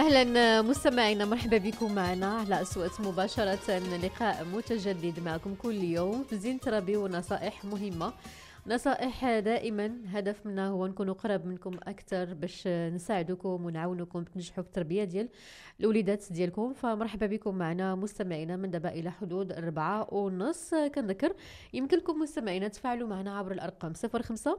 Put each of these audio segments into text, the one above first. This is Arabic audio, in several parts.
أهلا مستمعينا، مرحبا بكم معنا على أصوات مباشرة. لقاء متجدد معكم كل يوم في زين تربي ونصائح مهمة. نصائح دائما هدف منها هو نكون قرب منكم أكثر باش نساعدكم ونعاونكم تنجحوا في التربية ديال الوليدات ديالكم. فمرحبا بكم معنا مستمعينا من دابا إلى حدود 4:30. كنذكر يمكن لكم مستمعينا تفاعلوا معنا عبر الأرقام 05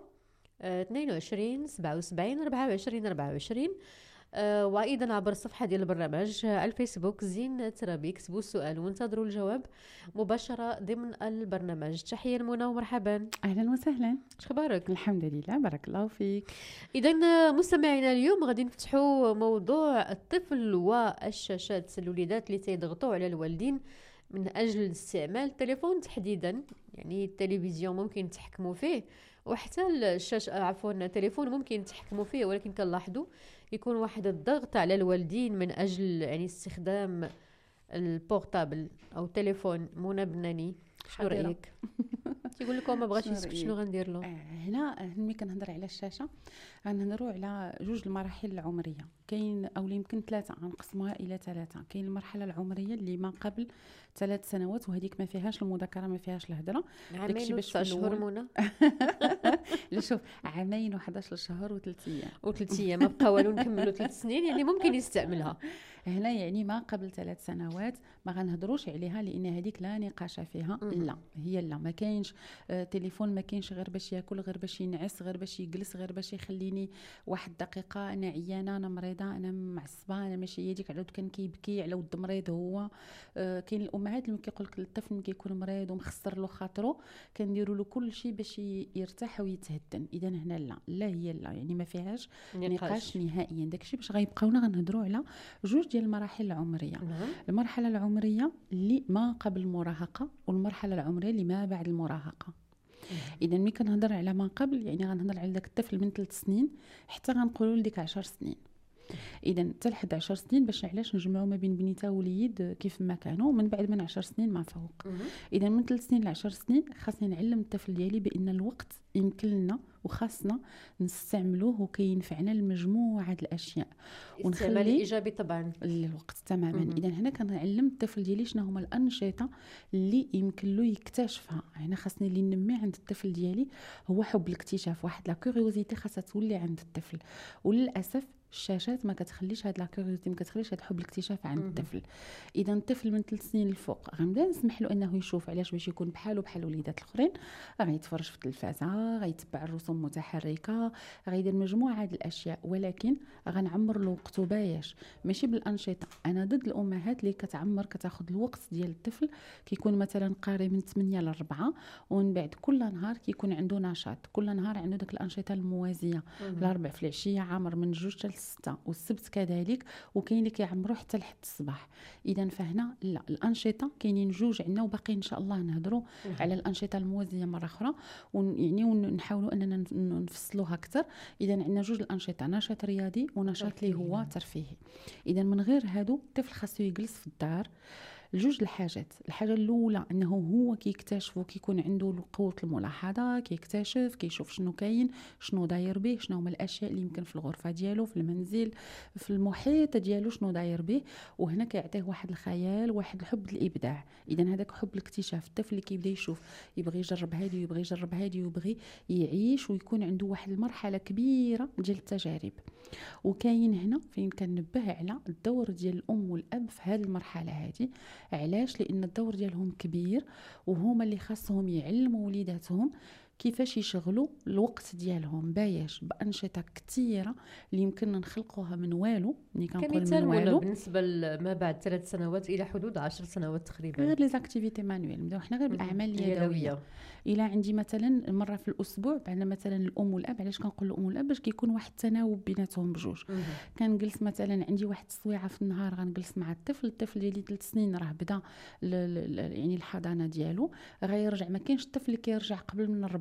22 77 24 24، وايضا عبر الصفحه ديال البرنامج الفيسبوك زين ترابي. اكتبوا السؤال وانتظروا الجواب مباشره ضمن البرنامج. تحيه لمنى ومرحبا. اهلا وسهلا. اش اخبارك؟ الحمد لله، بارك الله فيك. اذا مستمعينا اليوم غادي نفتحوا موضوع الطفل والشاشات. الوليدات اللي تيضغطوا على الوالدين من اجل استعمال التليفون تحديدا، يعني التلفزيون ممكن يتحكموا فيه وحتى الشاشه التليفون ممكن يتحكموا فيه، ولكن كنلاحظوا يكون واحد الضغط على الوالدين من اجل يعني استخدام البورتابل او تليفون. منى بناني شنو رايك؟ تيقول لكم ما بغاش يسكت، شنو غندير له؟ هنا ملي كنهضر على الشاشه غنهضروا على جوج المراحل العمريه، كاين او يمكن ثلاثه، غنقسموها الى ثلاثه. كاين المرحله العمريه اللي ما قبل 3 سنوات، وهذيك ما فيهاش المذاكره ما فيهاش الهضره. داكشي باش 9 شهور منى. لا شوف، عامين و11 شهر و3 ايام و3 ايام ما بقى والو نكملوا 3 سنين، يعني ممكن يستعملها. هنا يعني ما قبل 3 سنوات ما غنهضروش عليها، لان هذيك لا نقاش فيها. لا هي لا، ما كاينش تليفون، ما كاينش غير باش ياكل، غير باش ينعس، غير باش يجلس، غير باش يخليني واحد دقيقه انا عيانه، انا مريضه، انا معصبه، انا ماشي هي ديك على كان كيبكي على ود مريض هو. كاين الامهات اللي كيقول لك الطفل ملي كيكون مريض ومخسر له خاطره كنديروا له كل شيء باش يرتاح ويتهدن. اذا هنا لا هي لا، يعني ما فيهاش نقاش نهائيا. داكشي باش غيبقاونا غنهضروا على جوج ديال المراحل العمريه. المرحله العمريه اللي ما قبل المراهقه، والمرحله العمريه اللي ما بعد المراهقه. اذا ملي كنهضر على ما قبل يعني غنهضر على داك الطفل من 3 سنين حتى غنقولوا لديك 10 سنين. اذا حتى لحد 10 سنين باش علاش نجمعوا ما بين بنيته ووليد كيف ما كانوا، من بعد من 10 سنين ما فوق. اذا من 3 سنين ل 10 سنين خاصني نعلم الطفل ديالي بان الوقت يمكن لنا وخاصنا نستعملوه وكينفعنا لمجموعه الاشياء، ونخلي ايجابي طبعا الوقت تماما. اذا هنا كنعلم الطفل ديالي شنو هما الانشطه اللي يمكن له يكتشفها. هنا خاصني اللي ننمي عند الطفل ديالي هو حب الاكتشاف، واحد لا كوريوزيتي خاصها تولي عند الطفل. وللاسف الشاشات ما كتخليش هاد لا كوريوزيتي، ما كتخليش هاد حب الاكتشاف عند الطفل. اذا الطفل من 3 سنين الفوق غنبدا نسمح له انه يشوف، علاش؟ باش يكون بحاله بحال الوليدات الاخرين، غيتفرج في التلفازه، غيتبع الرسوم متحركه، غيدير مجموعه د الاشياء، ولكن غنعمر له وقته باش ماشي بالانشطه. انا ضد الامهات اللي كتعمر كتاخذ الوقت ديال الطفل، كيكون مثلا قاري من 8 ل 4 ومن بعد كل نهار كيكون عنده نشاط، كل نهار عنده داك الانشطه الموازيه. الاربع في العشيه عامر من 2 حتى 6، والسبت كذلك، وكاين اللي كيعمروا حتى لحد الصباح. اذا فهنا لا، الانشطه كاينين جوج عندنا، وباقي ان شاء الله نهضروا على الانشطه الموازيه مره اخرى، يعني ونحاولوا اننا نفصلوها اكثر. اذا عندنا جوج الانشطه، نشاط رياضي ونشاط اللي هو ترفيهي. اذا من غير هادو الطفل خاصو يجلس في الدار. الجوج الحاجات، الحاجه الاولى انه هو كيكتشف وكيكون عنده قوه الملاحظه، كيكتشف كيشوف شنو كاين، شنو داير به، شنو هما الاشياء اللي يمكن في الغرفه ديالو، في المنزل، في المحيط ديالو شنو داير به. وهنا كيعطيه واحد الخيال، واحد الحب الابداع. اذا هذاك حب الاكتشاف، الطفل اللي كيبدا يشوف يبغي يجرب هذه ويبغي يجرب هذه ويبغي يعيش ويكون عنده واحد المرحله كبيره ديال التجارب. وكاين هنا فين كنبه على الدور ديال الام والاب في هذه المرحله هذه. علاش؟ لان الدور ديالهم كبير، وهما اللي خاصهم يعلموا وليداتهم كيفاش يشغلوا الوقت ديالهم بايش بانشطه كثيره اللي يمكن نخلقوها من والو. ملي كنقول من والو بالنسبه ما بعد 3 سنوات الى حدود 10 سنوات تقريبا، غير لي زاكتيفيتي مانويل، نبداو حنا غير بالاعمال اليدويه. الى عندي مثلا مره في الاسبوع بعنا مثلا الام والاب. علاش كنقول الام والاب؟ باش كيكون واحد التناوب بيناتهم بجوج. كنجلس مثلا عندي واحد السويعه في النهار غنجلس مع الطفل ديالي 3 سنين راه بدا يعني الحضانه ديالو، غيرجع. ما كاينش الطفل اللي كيرجع قبل من 4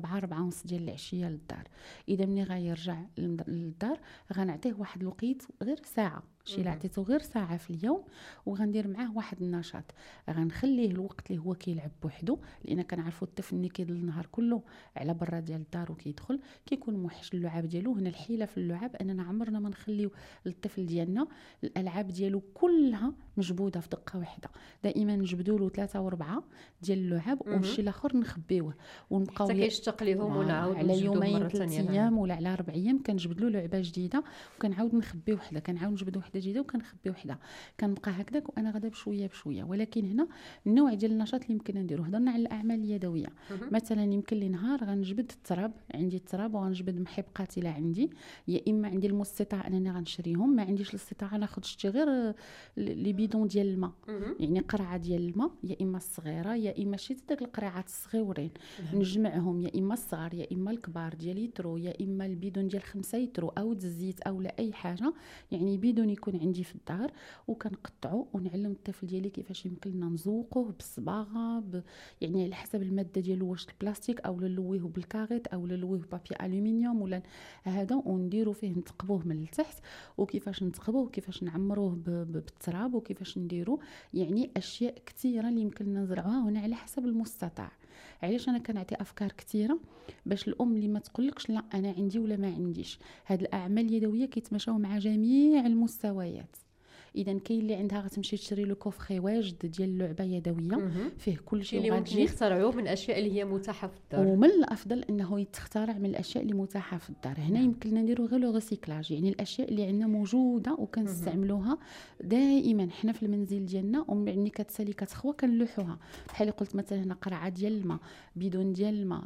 4 ونص ديال العشيه للدار. اذا ملي غيرجع للدار غنعطيه واحد الوقيت غير ساعه، شي اللي عطيته غير ساعه في اليوم، وغندير معاه واحد النشاط. غنخليه الوقت اللي هو كيلعب بوحدو، لان كنعرفوا الطفل ملي كيضل النهار كله على برا ديال الدار وكيدخل كيكون موحش اللعاب ديالو. هنا الحيله في اللعاب اننا عمرنا ما نخليو للطفل ديالنا الالعاب ديالو كلها مجبوده في دقه واحده، دائما نجبدوا له 3 و4 ديال اللعاب والشيء الاخر نخبيوه ونبقاو حتى كيشتاق ليهم ونعاود على نجبدوهم يومين مره 3 ثانيه. ايام ولا على 4 ايام كنجبد له لعبه جديده وكنعاود نخبي وحده، كنعاود نجبد وحده جديده وكنخبي وحده، كنبقى هكذاك وانا غدا بشويه بشويه. ولكن هنا النوع ديال النشاط اللي يمكن نديرو، هضرنا على الاعمال اليدويه. مثلا يمكن لي نهار غنجبد التراب، عندي التراب وغنجبد محبقات الى عندي، يا اما عندي المستطاع انني غنشريهم، ما عنديش الاستطاعه ناخذ شتي غير لي بيدون ديال الماء، يعني قرعه ديال الماء، يا اما الصغيره يا اما شي داك القرعات الصغيورين نجمعهم، يا اما الصغار يا اما الكبار ديال يترو، يا اما البيدون ديال 5 يترو او الزيت او لا اي حاجه، يعني بيدون يكون عندي في الدار، وكنقطعو ونعلم الطفل ديالي كيفاش يمكن لنا نزوقوه بالصباغه يعني على حسب الماده ديالو، واش البلاستيك او نلويه بالكاريت او نلويه بابي الومنيوم ولا هذا، ونديرو فيه نتقبوه من التحت، وكيفاش نتقبوه وكيفاش نعمروه بالتراب وكيفاش نديرو، يعني اشياء كثيره اللي يمكن نزرعوها هنا على حسب المستطاع. علاش انا كنعطي افكار كثيره باش الام اللي ما تقولكش لا انا عندي ولا ما عنديش. هاد الاعمال اليدويه كيتماشاو مع جميع المستويات. اذا كاين اللي عندها غتمشي تشري له كوفري واجد ديال اللعبه يدويه فيه كل شيء، اللي ممكن يخترعوه من الاشياء اللي هي متاحه في الدار، ومن الافضل انه يتخترع من الاشياء اللي متاحه في الدار. هنا يمكن لنا نديرو غير لو ريسيكلاج، يعني الاشياء اللي عندنا موجوده وكنستعملوها دائما حنا في المنزل ديالنا، وملي كتسالي كتخوى كنلوحوها. بحال قلت مثلا هنا قرعه ديال الماء، بيدون ديال الماء،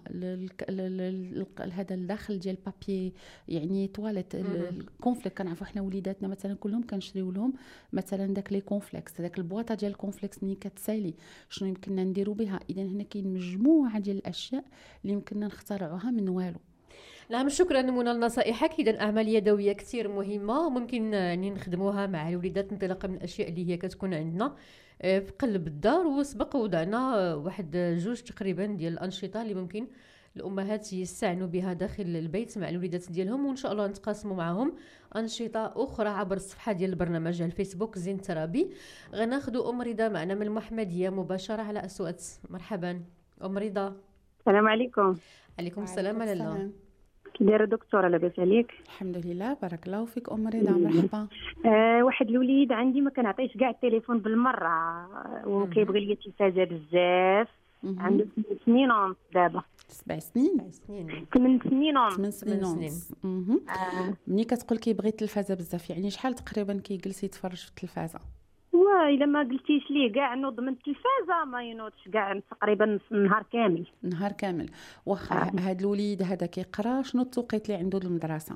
هذا الداخل ديال بابي يعني تواليت، الكونفليك كنعرفوا حنا وليداتنا مثلا كلهم كنشريو لهم مثلا داك لي كونفليكس، داك البواطه ديال الكونفليكس ملي كتسالي شنو يمكننا نديرو بها. اذا هنا كاين مجموعه ديال الاشياء اللي يمكننا نخترعوها من والو. نعم، شكرا منى لنصائحك. اذا اعمال يدويه كثير مهمه وممكن يعني نخدموها مع الوليدات انطلاقا من الاشياء اللي هي كتكون عندنا في قلب الدار. وسبق وضعنا واحد 2 تقريبا ديال الانشطه اللي ممكن الامهات يستعنوا بها داخل البيت مع الوليدات ديالهم، وان شاء الله نتقاسموا معهم انشطه اخرى عبر الصفحه ديال البرنامج على الفيسبوك زين ترابي. غناخذوا ام رضا معنا من المحمديه مباشره على اصوات. مرحبا ام رضا. السلام عليكم. عليكم السلام على الله. كي دايره دكتوره؟ لاباس عليك؟ الحمد لله بارك الله فيك ام رضا. مرحبا. واحد الوليد عندي ما كنعطيش كاع التليفون بالمره وكيبغي ليا التلفازه بزاف. عنده 7 سنين ونص دابا. 7 سنين 8 سنين ونص. 8 سنين ونص. ملي كتقول كيبغي التلفازه بزاف يعني شحال تقريبا كيجلس يتفرج في التلفازه؟ الا ما قلتيش ليه كاع نوض من التلفازه ما ينوضش كاع تقريبا النهار كامل. نهار كامل. واخا هذا الوليد هذا كيقرا شنو التوقيت اللي عنده المدرسه؟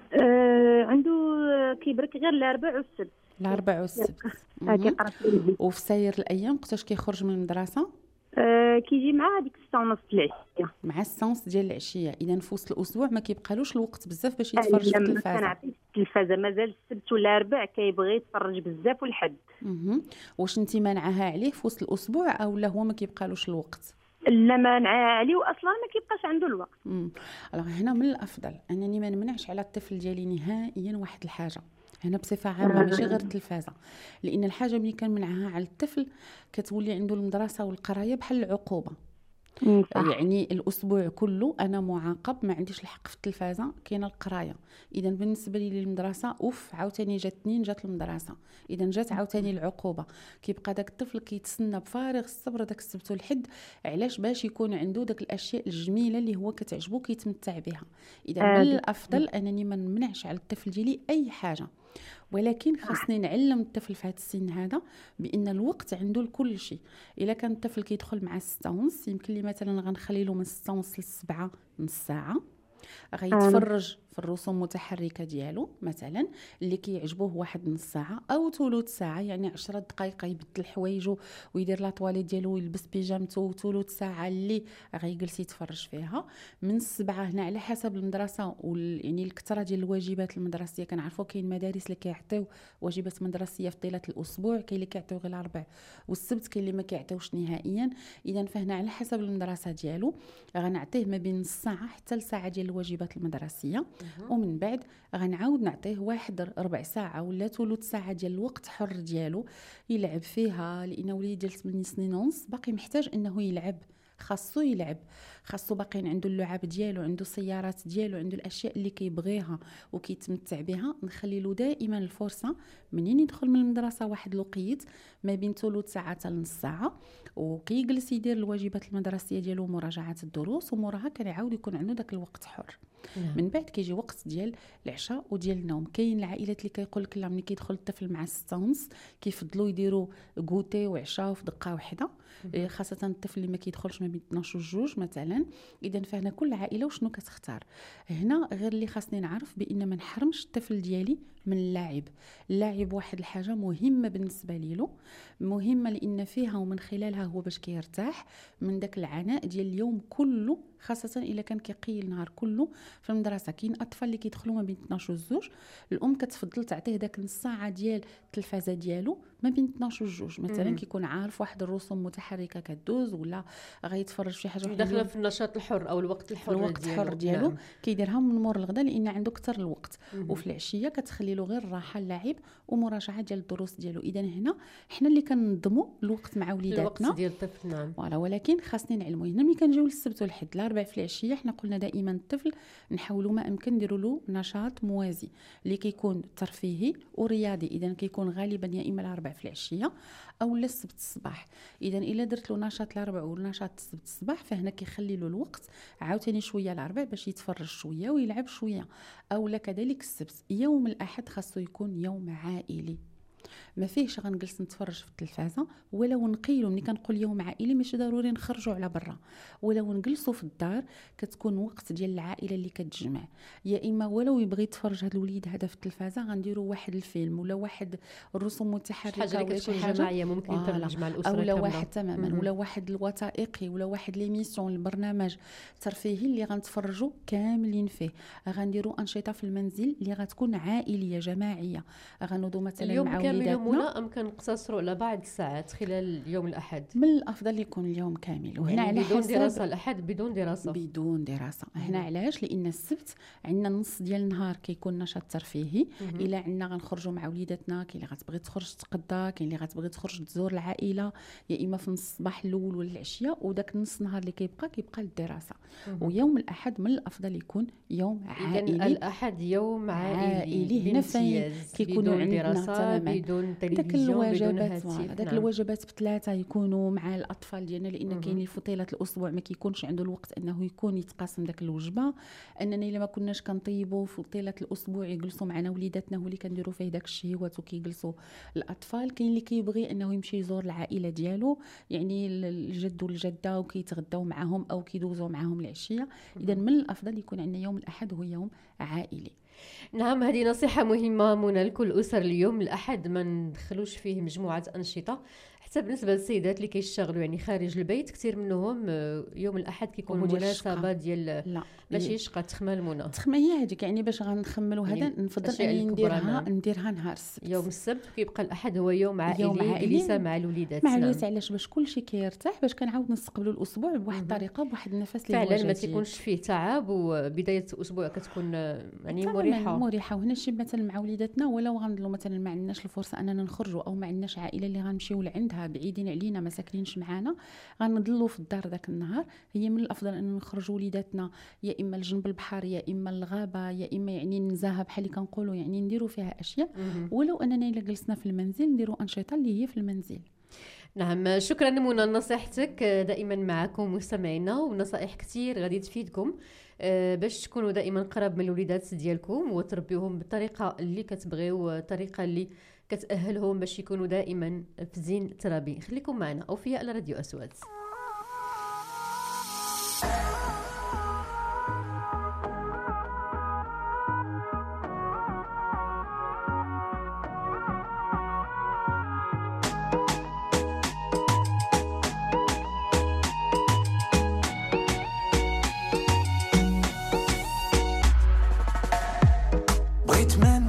عنده كيبرك غير الاربع والسبت. الاربع والسبت كيقرا في البيت. وفي ساير الايام وقتاش كيخرج من المدرسه؟ كيجي مع هذيك 6:30 العشيه. مع 6:30 ديال العشيه. اذا في وسط الاسبوع ما كيبقالوش الوقت بزاف باش يتفرج في التلفازه. كنعطيه التلفازه مازال السبت والاربع كيبغي يتفرج بزاف والحد. واش انت مانعها عليه في وسط الاسبوع او لا هو ما كيبقالوش الوقت؟ لا مانعها عليه واصلا ما كيبقاش عنده الوقت. هنا من الافضل انني ما نمنعش على الطفل ديالي نهائيا واحد الحاجه هنا بصفه عامه ماشي غير التلفازه، لان الحاجه ملي كنمنعها على الطفل كتولي عنده المدرسه والقرايه بحال العقوبه. يعني الاسبوع كله انا معاقب، ما عنديش الحق في التلفازه، كاينه القرايه. اذا بالنسبه لي للمدرسه عاوتاني جات 2 جات المدرسه، اذا جات عاوتاني العقوبه. كيبقى داك الطفل كيتسنى بفارغ الصبر داك السبت والحد، علاش؟ باش يكون عنده داك الاشياء الجميله اللي هو كتعجبو كيتمتع بها. اذا من الافضل انني ما نمنعش على الطفل ديالي اي حاجه، ولكن خاصني نعلم الطفل في هذا السن هذا بان الوقت عنده لكل شيء. الا كان الطفل كيدخل مع 6:30 يمكن لي مثلا غنخلي له من 6:30 ل7 نص ساعه غيتفرج في الرسوم المتحركه ديالو مثلا اللي كيعجبوه واحد نص ساعه او ثلث ساعه، يعني 10 دقائق يبدل حوايجو ويدير لا طواليت ديالو ويلبس بيجامته، ثلث ساعه اللي غيجلس يتفرج فيها. من 7 هنا على حسب المدرسه يعني الكثره ديال الواجبات المدرسيه. كنعرفوا كاين مدارس اللي كيعطيو واجبات مدرسيه في طيله الاسبوع، كاين اللي كيعطيو غير الاربع والسبت، كاين اللي ما كيعطيوش نهائيا. اذا فهنا على حسب المدرسه ديالو غنعطيه ما بين نص ساعه حتى لساعه ديال الواجبات المدرسيه، ومن بعد غنعاود نعطيه واحد ربع ساعه ولا ثلث ساعه ديال الوقت حر ديالو يلعب فيها، لان وليد ديال 8 سنين ونص باقي محتاج انه يلعب، خاصو يلعب، خاصو باقيين عنده اللعاب ديالو، عنده السيارات ديالو، عنده الاشياء اللي كيبغيها وكيتمتع بها. نخلي له دائما الفرصه منين يدخل من المدرسه واحد الوقيت ما بين ثلث ساعه حتى نص ساعه، وكيجلس يدير الواجبات المدرسيه ديالو ومراجعه الدروس، وموراها كيعاود يكون عنده داك الوقت حر. من بعد كيجي وقت ديال العشاء وديال النوم. كاين العائلات اللي كيقول لك لا ملي كيدخل الطفل مع 6:30 كيفضلوا يديروا غوتي وعشاء في دقه واحده، خاصه الطفل اللي ما كيدخلش ما بين 12 و 2 مثلا. اذا فهنا كل عائله وشنو كتختار. هنا غير اللي خاصني نعرف بان ما نحرمش الطفل ديالي من اللعب. اللعب واحد الحاجه مهمه بالنسبه له، مهمه لان فيها ومن خلالها هو باش كيرتاح من داك العناء ديال اليوم كله، خاصه الا كان كيقي النهار كله في المدرسه. كاين اطفال اللي كيدخلوا ما بين 12 و 2، الام كتفضل تعطيه داك نص ساعه ديال التلفازه ديالو ما بين 12 و 2 مثلا، كيكون عارف واحد الرسوم متحركه كدوز ولا غيتفرج شي حاجه داخله في النشاط الحر او الوقت الحر ديالو. نعم. كيديرها من مور الغداء لان عنده اكثر الوقت، وفي العشيه كتخلي له غير الراحه، اللعب ومراجعه ديال الدروس ديالو. اذا هنا حنا اللي كننظموا الوقت مع وليداتنا، الوقت ديال الطفل. نعم. ولكن خاصني نعلموا هنا ملي كنجيو للسبت والحد الاربع في العشيه، حنا قلنا دائما الطفل نحاولوا ما امكن نديروا له نشاط موازي اللي كيكون ترفيهي ورياضي. اذا كيكون غالبا يا اما الاربع في العشيه او السبت الصباح. اذا الا درت له نشاط الاربع ونشاط السبت الصباح فهنا كيخلي له الوقت عاوتاني شويه الاربع باش يتفرج شويه ويلعب شويه، او كذلك السبت. يوم الاحد خاصو يكون يوم عائلي، ما فيهش غنجلس نتفرج في التلفازه، ولو نقيلوا ملي كنقول يوم عائلي ماشي ضروري نخرجوا على برا، ولو نجلسوا في الدار كتكون وقت ديال العائله اللي كتجمع. يا اما ولو يبغي يتفرج هذا الوليد هذا في التلفازه غنديروا واحد الفيلم ولا واحد الرسوم متحركه حاجه اللي كتكون جماعيه ممكن تجمع الاسره ولا واحد تماما ولا واحد الوثائقي ولا واحد ليميسيون البرنامج ترفيهي اللي غنتفرجوا كاملين فيه. غنديروا انشطه في المنزل اللي غتكون عائليه جماعيه، غنوضوا مثلا مع وليداتنا ولا أمكن نقتصروا على بعض الساعات خلال يوم الأحد. من الأفضل يكون اليوم كامل، وهنا يعني على بدون حسب دراسة. الأحد بدون دراسة. هنا علاش؟ لأن السبت عندنا نص ديال النهار كيكون نشاط ترفيهي. إلا عندنا غنخرجوا مع وليداتنا، كاين اللي غتبغي تخرج تقضى، كاين اللي غتبغي تخرج تزور العائلة، يا إما في نص الصباح الأول ولا العشية، وداك نص النهار اللي كيبقى للدراسة. ويوم الأحد من الأفضل يكون يوم عائلي. إذن الأحد يوم عائلي هنا فين كيكونوا عندنا دراسة بدون تلفزيون بدون هاتف. داك الوجبات بثلاثه يكونوا مع الاطفال ديالنا، لان كاين اللي في طيله الاسبوع ما كيكونش عنده الوقت انه يكون يتقاسم داك الوجبه. اننا الا ما كناش كنطيبوا في طيله الاسبوع يجلسوا معنا وليداتنا، هو اللي كنديروا فيه داك الشهوات وكيجلسوا الاطفال. كاين اللي كيبغي انه يمشي يزور العائله ديالو، يعني الجد والجده، وكيتغداو معاهم او كيدوزوا معاهم العشيه. اذا من الافضل يكون عندنا يوم الاحد هو يوم عائلي. نعم، هذه نصيحة مهمة منى لكل الأسر. اليوم الأحد ما ندخلوش فيه مجموعة أنشطة، حتى بالنسبة للسيدات اللي كيشتغلوا يعني خارج البيت، كثير منهم يوم الأحد كيكون مناسبة ديال ماشي شقة تخمل منى. تخمل هي هذيك، يعني باش غنخملوا هذا نفضل اني نديرها نهار السبت. يوم السبت كيبقى الأحد هو يوم عائلي جلسة مع الوليدات. مع الوليدات علاش؟ باش كلشي كيرتاح، باش كنعاود نستقبلوا الأسبوع بواحد الطريقة بواحد النفس اللي فعلا ما تيكونش فيه تعب، وبداية الأسبوع كتكون يعني مريحة. وهنا شي مثلا مع وليداتنا، ولو غنضلوا مثلا ما عندناش الفرصة أننا نخرجوا أو ما عندناش عائلة اللي غنمشيو لعندها بعيدين علينا ما ساكنينش معانا، غنضلوا في الدار داك النهار، هي من الأفضل أن نخرجوا وليداتنا يا إما لجنب البحر يا إما الغابة يا إما يعني نزاهة بحال اللي كنقولوا، يعني نديروا فيها أشياء. ولو أننا إلا جلسنا في المنزل نديروا أنشطة اللي هي في المنزل. نعم، شكرا منى لنصيحتك. دائما معكم مستمعينا، ونصائح كثير غادي تفيدكم باش تكونوا دائما قرب من الوليدات ديالكم وتربيوهم بالطريقه اللي كتبغيو، الطريقه اللي كتأهلهم باش يكونوا دائما في زين الترابي. خليكم معنا أوفياء على راديو أسود.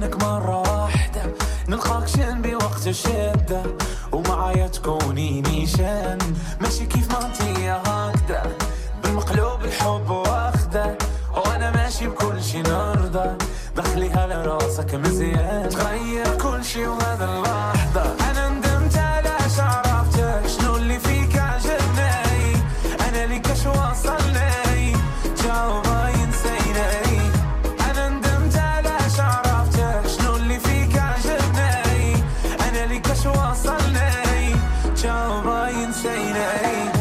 منك مرة واحدة، نلقاك شان بوقت الشدة، ومعايا تكوني نيشان، ماشي كيف ما انتي هكذا، بالمقلوب الحب واخده، وانا ماشي بكل شي نرضى، دخليها لراسك مزيان، تغير كل شي وهذا اللحظة. انا ندمت علاش عرفتك، شنو اللي فيك عجبني، انا ليك اش وصلني، جاوبا ينسيني. انا ندمت علاش عرفتك، شنو اللي فيك عجبني، انا ليك اش وصلني، جاوبا ينسيني.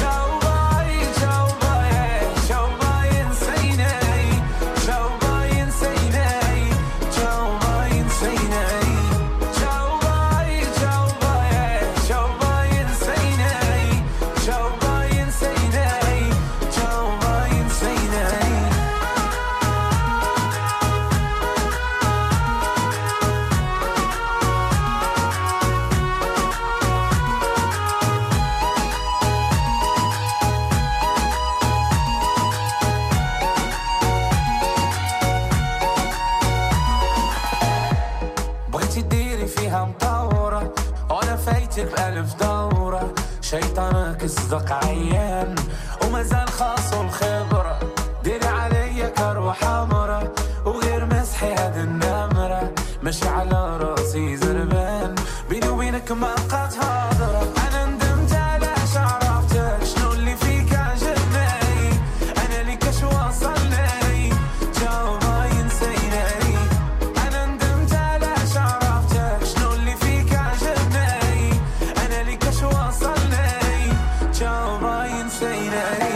بألف دورة، شيطانك صدق عيان ومازال خاصو الخبرة، ديري عليا كروة حمرة وغير مسحي هذه النمرة، ماشي على راسي زربان، بيني وبينك ما بقات هضرة. أنا ندمت علاش عرفتك، شنو اللي فيك عجبني، أنا ليك اش وصلني، جاوبا ينسيني. أنا ندمت علاش عرفتك، شنو اللي فيك عجبني، أنا ليك اش وصلني، جاوبا ينسيني.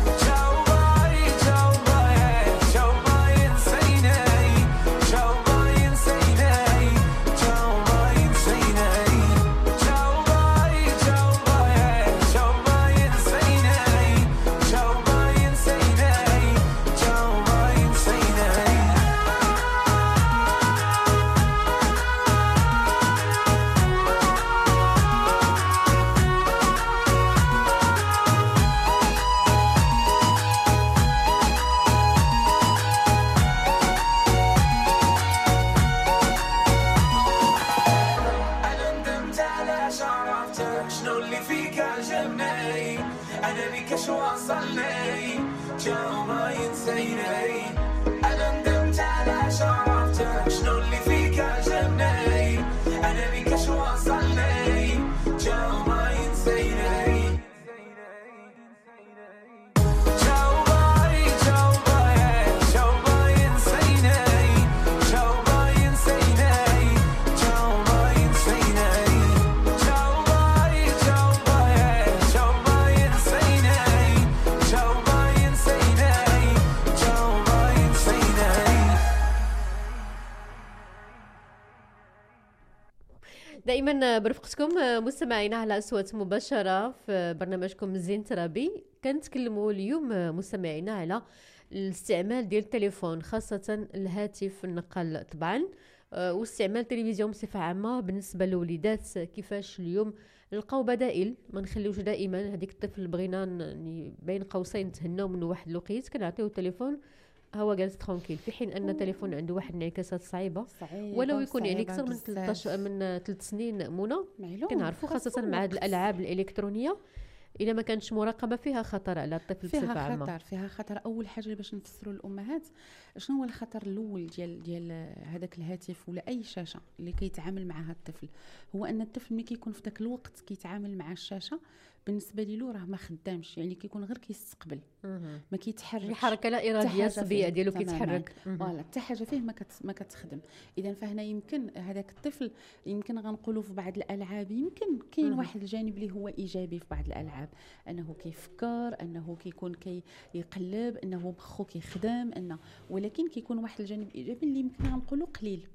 دائما برفقتكم مستمعينا على أصوات مباشرة في برنامجكم زين ترابي. كنتكلموا اليوم مستمعينا على الاستعمال ديال التليفون، خاصة الهاتف النقال طبعا، واستعمال التلفزيون بصفة عامة بالنسبة للوليدات. كيفاش اليوم نلقاو بدائل، ما نخليوش دائما هذيك الطفل بغينا يعني بين قوسين نتهناو من واحد الوقيت كنعطيو التليفون هو جالس ترونكيل، في حين ان التليفون عنده واحد الانعكاسات صعيبه ولو يكون يعني اكثر من 13 من 3 سنين منى كنعرفوا، خاصه مع هذه الالعاب الالكترونيه اذا ما كانتش مراقبه فيها خطر على الطفل بصفه عامه. فيها خطر. اول حاجه باش نفسروا الامهات شنو هو الخطر الاول ديال هذاك الهاتف ولا اي شاشه اللي كيتعامل معها الطفل، هو ان الطفل ملي كيكون في ذاك الوقت كيتعامل مع الشاشه بالنسبه له راه ما خدامش، يعني كيكون غير كيستقبل ما كيتحركش، الحركه لا اراديه الصبيه ديالو كيتحرك فوالا حتى حاجه فيه ما كتخدم. اذا فهنا يمكن هذاك الطفل يمكن غنقولوا في بعض الالعاب يمكن كاين واحد الجانب اللي هو ايجابي في بعض الالعاب، انه كيفكر، انه كيكون كيقلب، انه مخو كيخدم، ولكن كيكون واحد الجانب ايجابي اللي يمكن غنقولوا قليل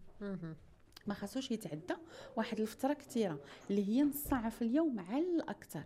ما خاصوش يتعدى واحد الفتره كثيره اللي هي نص ساعه في اليوم على الاكثر.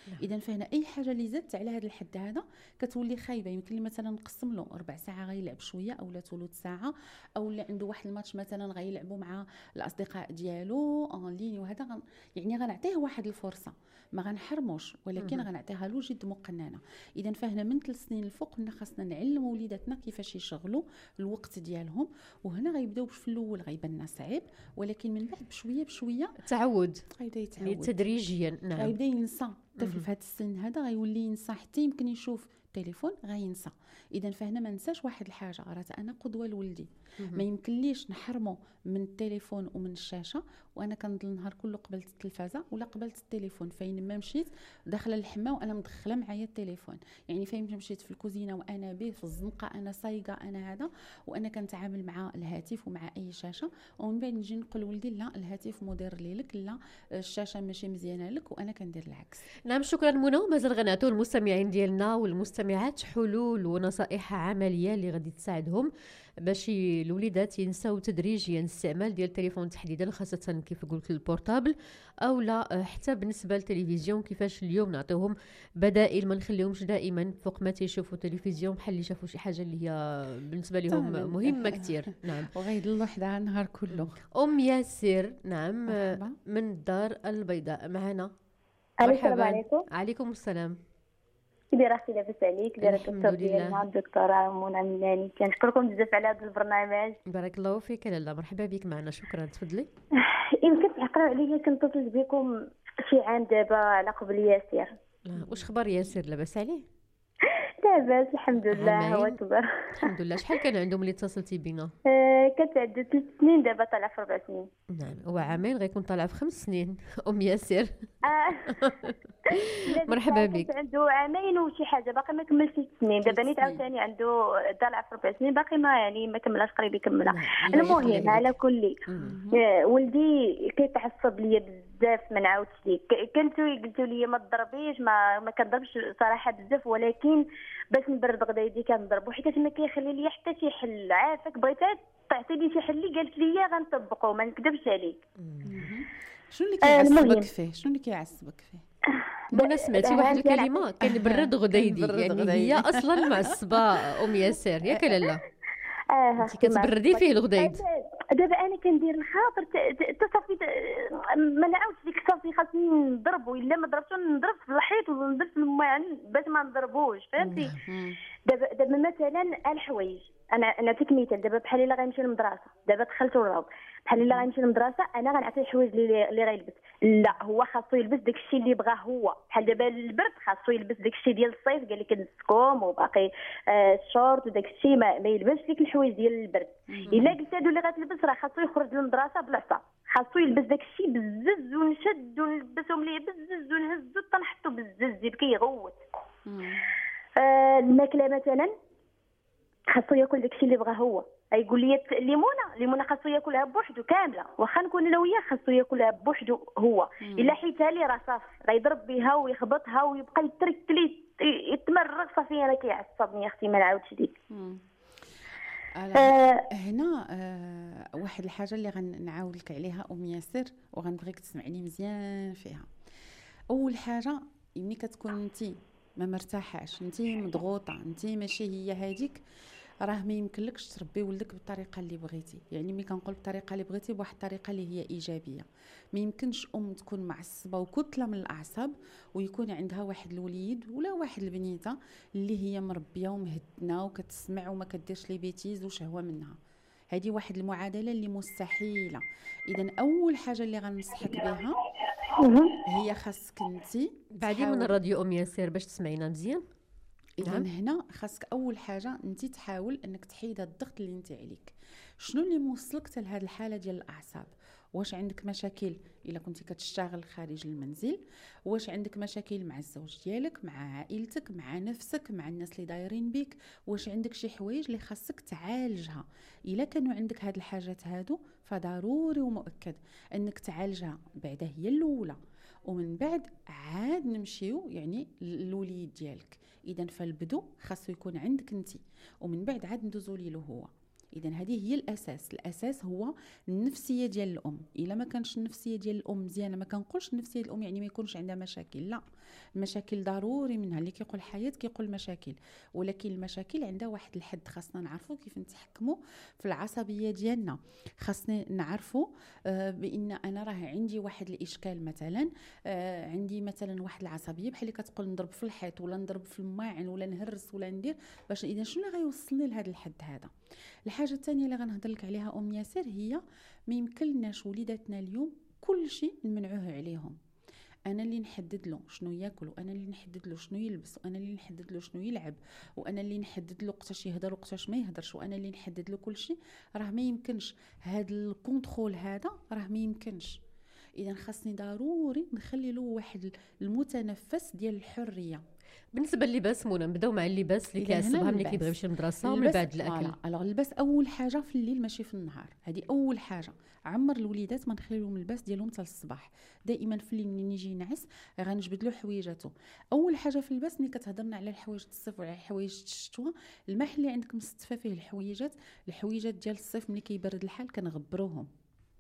اذا فهنا اي حاجه اللي زادت على هذا الحد هذا كتولي خايبه. يمكن لي مثلا نقسم له ربع ساعه غيلعب شويه اولا ثلث ساعه، او اللي عنده واحد الماتش مثلا غيلعبوا مع الاصدقاء ديالو اون لين، وهذا يعني غنعطيه واحد الفرصه، ما غنحرموش ولكن غنعطيها له جد مقننه. اذا فهنا من 3 سنين الفوق حنا خاصنا نعلموا وليداتنا كيفاش يشغلوا الوقت ديالهم. وهنا غيبداو في الاول غيبان لنا صعيب، ولكن من بعد بشويه بشويه تعود، غيبدا يتعود يعني تدريجيا. نعم، غيبدا ينسى. الطفل في هذا السن هذا غيولي ينسى، حتى يمكن يشوف التليفون غينسى. اذا فهنا ما ننساش واحد الحاجه، راه انا قدوه لولدي، ما يمكنليش نحرمه من التليفون ومن الشاشه وانا كنضل النهار كله قبلت التلفازه ولا قبلت التليفون. فين ما مشيت داخله الحمام وانا مدخله معايا التليفون، يعني فين مشيت في الكوزينه وانا به في الزنقه انا صايقه انا هذا وانا كنتعامل مع الهاتف ومع اي شاشه، ومن بعد نجي نقول ولدي لا الهاتف مدير لك، لا الشاشه ماشي مزيانه لك، وانا كندير العكس. نعم، شكرا منى. مازال غنعطيو المستمعين ديالنا والمستمعات حلول ونصائح عمليه اللي غادي تساعدهم باش الوليدات ينساو تدريجيا الاستعمال ديال التليفون تحديدا، خاصه كيف قلت البورتابل، او لا حتى بالنسبه للتلفزيون كيفاش اليوم نعطيهم بدائل، ما نخليهمش دائما فوق ما تيشوفوا تلفزيون بحال اللي شافوا شي حاجه اللي هي بالنسبه لهم مهمه كتير. نعم، وغيضلوا حداها النهار كله. ام ياسر، نعم، مرحبا. من الدار البيضاء معنا. السلام عليكم. عليكم السلام. كي دايره اختي؟ لاباس عليك؟ دايره الحمد الدكتور لله. ديالنا الدكتوره منى مناني، كنشكركم بزاف على هذا البرنامج. بارك الله فيك لاله، مرحبا بك معنا، شكرا. تفضلي. يمكن تعقلوا عليا كنتصل بكم شي عام دابا على قبل ياسر. واش خبر ياسر؟ لاباس عليه؟ لاباس الحمد لله. عامين. هو كبر الحمد لله. شحال كان عنده ملي اتصلتي بينا؟ كانت عنده 3 سنين، دابا طالع في 4 سنين. نعم، هو عامين غيكون طالع في 5 سنين. ام ياسر مرحبا بك. كانت عنده عامين وشي حاجه، باقي ما كملش 6 سنين. دابا نيت عاوتاني عنده طالع في 4 سنين، باقي ما يعني ما كملاش، قريب يكملها. المهم على كل ولدي كيتعصب ليا بزاف، ما نعاودش ليك. قلتوا لي ما تضربيش، ما كنضربش صراحه بزاف، ولكن باش نبرد غدا يدي كنضربو حيت ما كيخلي ليا حتى شي حل. عافاك بغيتها تعطي لي شي حل اللي قالت لي غنطبقو، ما نكذبش عليك. شنو اللي كيعصبك فيه؟ شنو اللي كيعصبك فيه؟ منى سمعتي واحد الكلمه كنبرد غديدي، يعني هي اصلا معصبه ام ياسر ياك لاله؟ انت كتبردي فيه الغديد. دابا انا كندير الخاطر تصافي ما نعاودش ديك صافي، خاصني نضربو، الا ما ضربتو نضرب في الحيط ونضرب في الماء باش ما نضربوش، فهمتي؟ دابا مثلا الحوايج، انا نعطيك مثال. دابا بحال الا غيمشي للمدرسه، دابا دخلت الروض، بحال الا غيمشي للمدرسه انا غنعطيه الحوايج اللي غيلبس. لا، هو خاصو يلبس داكشي اللي بغاه هو. بحال دابا البرد خاصو يلبس داكشي ديال الصيف، قال لك السكوم وباقي الشورت وداكشي، ما يلبسش ديك الحوايج ديال البرد. الا قلت هادو اللي غتلبس راه خاصو يخرج للمدرسه بالعصا، خاصو يلبس داكشي بالزز ونشد ونلبسهم ليه بالزز ونهزو حتى نحطو بالزز يبكي يغوت. الماكله مثلا خاصو ياكل داكشي اللي بغاه هو. يقول لي الليمونه خاصو ياكلها بوحدو كامله، واخا نكون انا وياه خاصو ياكلها بوحدو هو. الا حيتها لي راه صافي غيضرب بها ويخبطها ويبقى يتركلي يتمرغ. صافي انا كيعصبني اختي، ما نعاودش ليك. هنا واحد الحاجه اللي غنعاود لك عليها ام ياسر، وغنبغيك تسمعني مزيان فيها. اول حاجه ملي كتكون انت ما مرتاحاش، انت مضغوطه، انت ماشي هي هذيك، راه ما يمكنلكش تربي ولدك بالطريقه اللي بغيتي. يعني ملي كنقول بالطريقه اللي بغيتي بواحد الطريقه اللي هي ايجابيه. ما يمكنش تكون معصبه وكتله من الاعصاب ويكون عندها واحد الوليد ولا واحد البنيته اللي هي مربيه ومهدنه وكتسمع وما كديرش لي بيتيز وشهوه منها. هذه واحد المعادله اللي مستحيله. اذا اول حاجه اللي غننصحك بها هي خاصك انت بعدي من الراديو ام ياسر باش تسمعينا مزيان. إذن هنا خاصك أول حاجة أنت تحاول أنك تحيد الضغط اللي أنت عليك. شنو اللي موصلك لهذه الحالة ديال الأعصاب؟ واش عندك مشاكل إلا كنتي كتشتغل خارج المنزل؟ واش عندك مشاكل مع الزوج ديالك، مع عائلتك، مع نفسك، مع الناس اللي دايرين بك؟ واش عندك شي حوايج اللي خاصك تعالجها؟ إلا كانوا عندك هاد الحاجات هادو فضروري ومؤكد أنك تعالجها بعدا هي الأولى، ومن بعد عاد نمشيو يعني الوليد ديالك. اذا فالبدو خاصو يكون عندك انت، ومن بعد عاد ندوزو ليه هو. اذا هذه هي الاساس هو النفسيه ديال الام. الا ما كانش النفسيه ديال الام مزيانه، ما كنقولش النفسيه ديال الام يعني ما يكونش عندها مشاكل، لا، المشاكل ضروري منها، اللي كيقول حياة كيقول مشاكل، ولكن المشاكل عندها واحد الحد. خاصنا نعرفوا كيف نتحكموا في العصبيه ديالنا. خاصنا نعرفوا بان انا راه عندي واحد الاشكال مثلا، عندي مثلا واحد العصبيه بحال اللي كتقول نضرب في الحيط ولا نضرب في الماعن ولا نهرس ولا ندير باش اذا شنو اللي غيوصلني لهذا الحد هذا. الحاجه الثانيه اللي غنهضر لك عليها ام ياسر هي ما يمكنناش وليداتنا اليوم كل شيء نمنعوه عليهم. انا اللي نحدد له شنو ياكل، وانا اللي نحدد له شنو يلبس، وانا اللي نحدد له شنو يلعب، وانا اللي نحدد له وقتاش يهضر وقتاش ما يهضرش، وانا اللي نحدد له كل شيء. راه ما يمكنش هذا الكونترول هذا، راه ما يمكنش. اذا خاصني ضروري نخلي له واحد المتنفس ديال الحريه. بالنسبه للباس منى، نبداو مع اللباس اللي كيعصبها ملي كيبغي يمشي للمدرسه ومن بعد الاكل. الوغ اللباس اول حاجه في الليل ماشي في النهار، هذه اول حاجه. عمر الوليدات ما نخلي لهم اللباس ديالهم حتى الصباح. دائما في الليل منين يجي ينعس غنجبد له حويجاته. اول حاجه في اللباس ملي كتهضرنا على الحوايج الصيف وعلى الحوايج الشتوى، المحل اللي عندك مستفى فيه الحويجات ديال الصيف ملي كيبرد الحال كنغبروهم،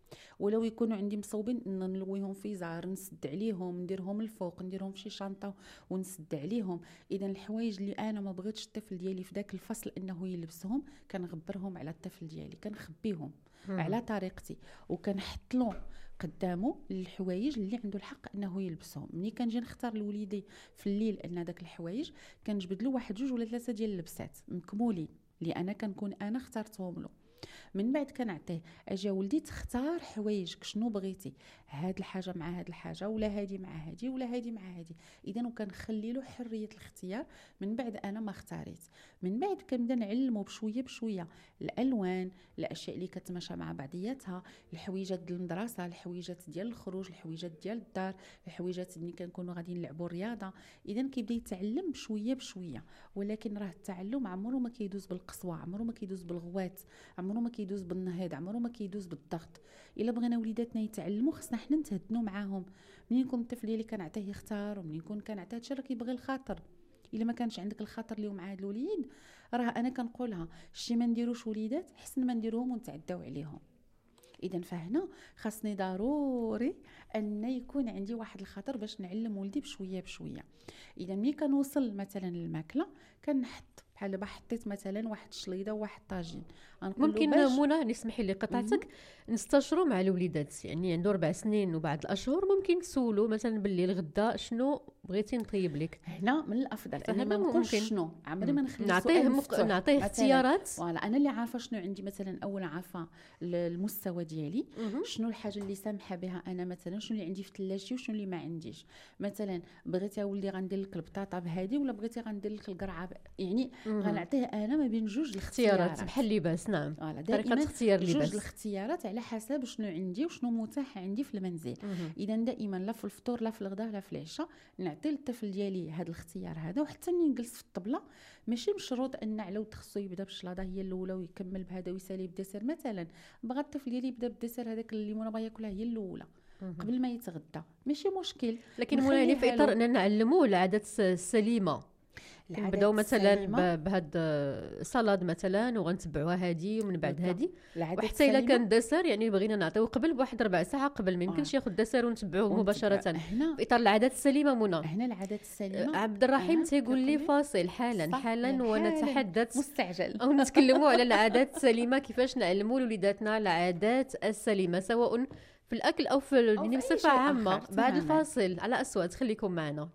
ولو يكونوا عندي مصوبين نلويهم في زار، نسد عليهم، نديرهم الفوق، نديرهم في شي شنطه ونسد عليهم. اذا الحوايج اللي انا ما بغيتش الطفل ديالي في ذاك الفصل انه يلبسهم كنغبرهم على الطفل ديالي، كنخبيهم على طريقتي، وكنحط له قدامه الحوايج اللي عنده الحق انه يلبسهم. ملي كنجي نختار لوليدي في الليل ان داك الحوايج كنجبد له واحد 2 ولا 3 ديال اللبسات مكمولين اللي انا كنكون انا اخترتهم له. من بعد كنعطيه اجا ولدي تختار حوايجك شنو بغيتي، هاد الحاجه مع هاد الحاجه، ولا هادي مع هادي، ولا هادي مع هادي. اذا وكنخلي له حريه الاختيار. من بعد انا ما اختاريت، من بعد كنبدا نعلمه بشويه بشويه الالوان، الاشياء اللي كتماشى مع بعضياتها، الحويجات ديال المدرسه، الحويجات ديال الخروج، الحويجات ديال الدار، الحويجات ملي كنكونوا غاديين نلعبوا الرياضه. اذا كيبدا يتعلم بشويه بشويه. ولكن راه التعلم عمره ما كيدوز بالقسوه، عمره ما كيدوز بالغوات، عمره ما كيدوز بالنهيض، عمره ما كيدوز بالضغط. الا بغينا وليداتنا يتعلموا خصنا حنا نتهدنوا معاهم. منين يكون الطفل اللي كنعطيه يختار، ومنين يكون كنعطيه هادشي راه كيبغي الخاطر. الا ما كانش عندك الخاطر اليوم مع هاد الوليد، راه انا كنقولها شي ما نديروش وليدات حسن ما نديروهم ونتعداو عليهم. اذا فهنا خاصني ضروري ان يكون عندي واحد الخاطر باش نعلم ولدي بشويه بشويه. اذا ملي كنوصل مثلا للماكله كنحط بحال دابا حطيت مثلا واحد الشليضه وواحد طاجين، ممكن منى نسمحي لي قطعتك، نستشروا مع الوليدات يعني عنده 4 سنين وبعد الاشهر، ممكن تسولوا مثلا بالليل غدا شنو بغيتي نطيب لك. هنا من الافضل انا ما نقولش شنو، عمري ما نخلي نعطيه اختيارات. فوالا انا اللي عارفه شنو عندي مثلا، اولا عارفه المستوى ديالي، شنو الحاجه اللي سامحه بها انا، مثلا شنو اللي عندي في ثلاجتي وشنو اللي ما عنديش. مثلا بغيتي ولدي غندير لك البطاطا بهادي ولا بغيتي غندير لك القرعه، يعني غنعطيه انا ما بين 2 الاختيارات بحال اللباس. نعم، طريقه اختيار اللباس 2 الاختيارات على حسب شنو عندي وشنو متاح عندي في المنزل. اذا دائما لا في الفطور لا في الغداء لا في العشاء نعطي للطفل ديالي هذا الاختيار هذا. وحتى ملي نجلس في الطبله ماشي مشروط ان على ود خصو يبدا بالشلاضه هي الاولى ويكمل بهذا ويسالي بالدسر. مثلا بغى الطفل ديالي يبدا بالدسر هذاك اللي مورا بغا ياكلها هي الاولى قبل ما يتغدى، ماشي مشكل. لكن مولاني في اطار ان نعلموه العادات السليمه. نبداو مثلا بهاد سلطه مثلا وغنتبعوها هادي ومن بعد هادي، وحتى الا كان دسر يعني بغينا نعطيو قبل بواحد 4 ساعات قبل، ما يمكنش ياخذ دسر ونتبعوه مباشره. في اطار العادات السليمه منى، هنا العادات السليمه. عبد الرحيم تيقول لي فاصل حالا ونتحدث مستعجل او نتكلموا على العادات السليمه، كيفاش نعلموا لوليداتنا العادات السليمه سواء في الاكل او في بصفه عامه. بعد الفاصل على اصوات، خليكم معنا.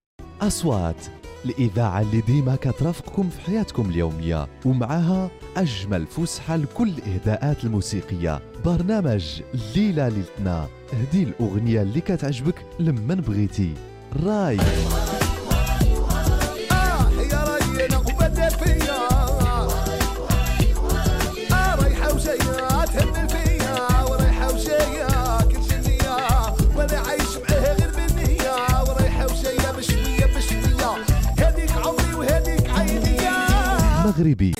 أصوات، الإذاعة اللي ديما كترافقكم في حياتكم اليومية، ومعها أجمل فسحة لكل الإهداءات الموسيقية. برنامج ليلة ليلتنا، هدي الأغنية اللي كتعجبك لمن بغيتي. راي يا راينا وبدل فيا رايحة وجاية تهمل فيا ورايحة وجاية كل جنية ولا عايش معاها غير بالنية ورايحة وجاية بشوية بشوية هذيك عمري وهذيك عيني مغربي.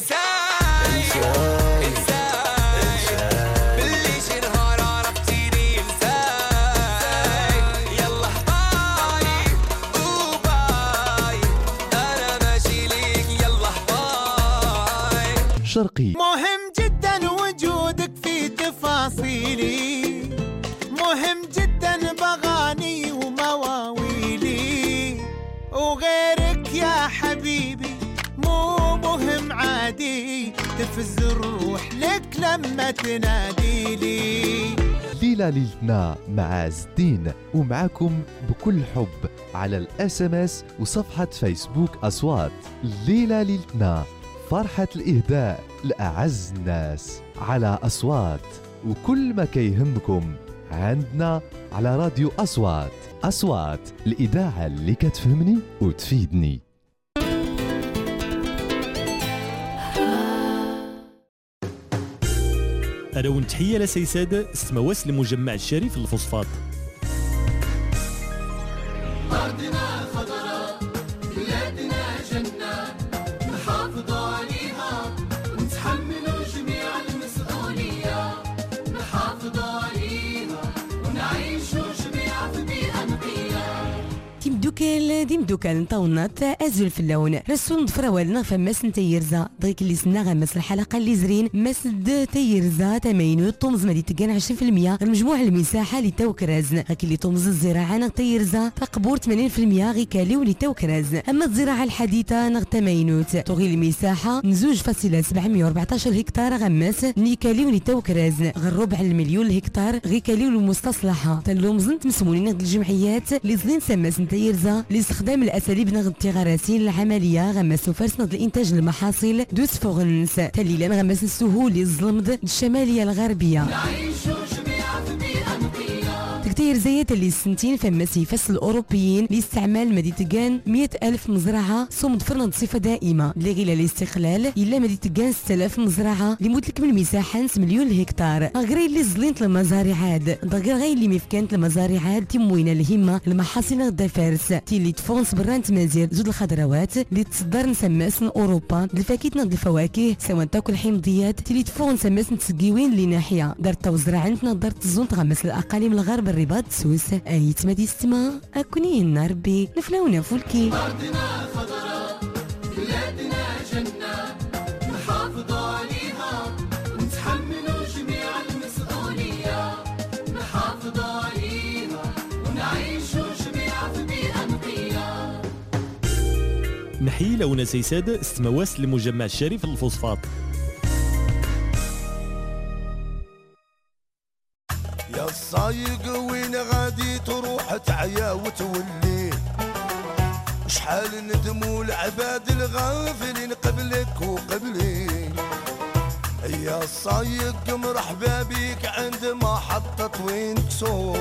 شرقي. مهم جدا وجودك في تفاصيلي، مهم جدا بغاني ومواويلي، تفز الروح لك لما تنادي لي. ليلة ليلتنا مع عز الدين، ومعكم بكل حب على الاس ام اس وصفحة فيسبوك أصوات. ليلة ليلتنا، فرحة الإهداء لأعز الناس على أصوات، وكل ما كيهمكم عندنا على راديو أصوات. أصوات، الإذاعة اللي كتفهمني وتفيدني. أراون تحية لسيساد استمواس لمجمع الشريف الفوسفات. أرضنا خضراء، بلادنا جنة، نحافظ عليها ونتحمل جميع المسؤولية. نحافظ عليها ونعيش جميع في بيئة نقية. ديم دوكال نطونات ازول في اللون رسول نفراوالنا فماس نتيرزا ضيك اللي سنا غمس الحلقه اللي زرين ماسد تيرزا تماينو طومز مدي تكان 20% المجموع المساحه اللي توكراز هاك اللي طومز الزراعه نتيرزا تقبور 80% غي كاليو اللي توكراز. اما الزراعه الحديثه نغتماينوت تغي المساحه نزوج فاصلة 714 هكتار غماس نيكاليو اللي توكراز غير ربع المليون هكتار غي كاليو المستصلحه تلومزن تمسمونين الجمعيات اللي زين سماس نتيرزا لاستخدام الاساليب نغد التغراسين العمليه غمس فرس نغد الانتاج المحاصيل دوس فورنس تليلا غمس السهول الظلمد الشماليه الغربيه. تكتير زيت اللي السنتين فماسي فصل الاوروبيين لاستعمال مدينة 100,000 مزرعه صمد فرنة صفه دائمه لغير الاستقلال الا مدينة 6000 مزرعه لمدلك من مساحه 5 مليون هكتار غير اللي زلينت المزارعات دغير غير اللي مفكانت المزارعات تموين الهمه المحاصيل غدا فارس تيلي تفونس برانت مازير زود الخضروات اللي تصدر نسماس اوروبا الفاكهه نغد الفواكه سواء تاكل حمضيات تيلي تفون سماس نتسقيوين لناحيه دارت وزرعتنا دارت الزون تغمس الاقاليم الغرب الرباط سوس ايت مدي استما اكونين ربي نفلاونا فولكي. أرضنا خضراء، بلادنا جنة، نحافظ عليها ونتحمل جميع المسؤولية. نحافظ عليها ونعيش جميع في بيئة نقية. نحيي لونا سيساد استمواس لمجمع الشريف الفوسفات. يا الصايق وين غادي تروح تعيا وتولي؟ شحال ندموا العباد الغافلين قبلك وقبلي. يا الصايق مرحبا بيك عند محطة وينكسو،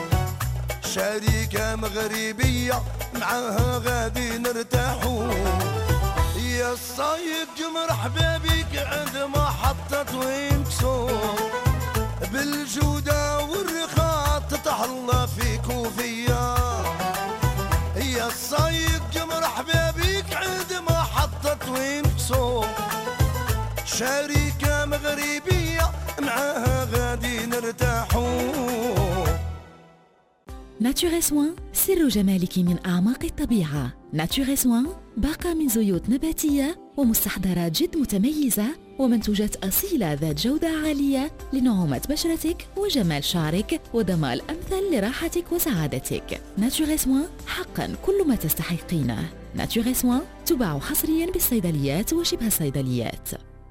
شركة مغربية معاها غادي نرتاحو. يا الصايق مرحبا بيك عند محطة وينكسو، بالجودة والرخاء تتهلا فيك وفيا. يا الصايق مرحبا بيك عند محطة وينكسو، شركة مغربية معاها غادي نرتاحو. ناتوري سوان سر جمالك من أعماق الطبيعة. ناتوري سوان باقة من زيوت نباتية ومستحضرات جد متميزة ومنتوجات أصيلة ذات جودة عالية لنعومة بشرتك وجمال شعرك وضمان أمثل لراحتك وسعادتك. ناتوري سوان حقا كل ما تستحقينه. ناتوري سوان تباع حصريا بالصيدليات وشبه الصيدليات.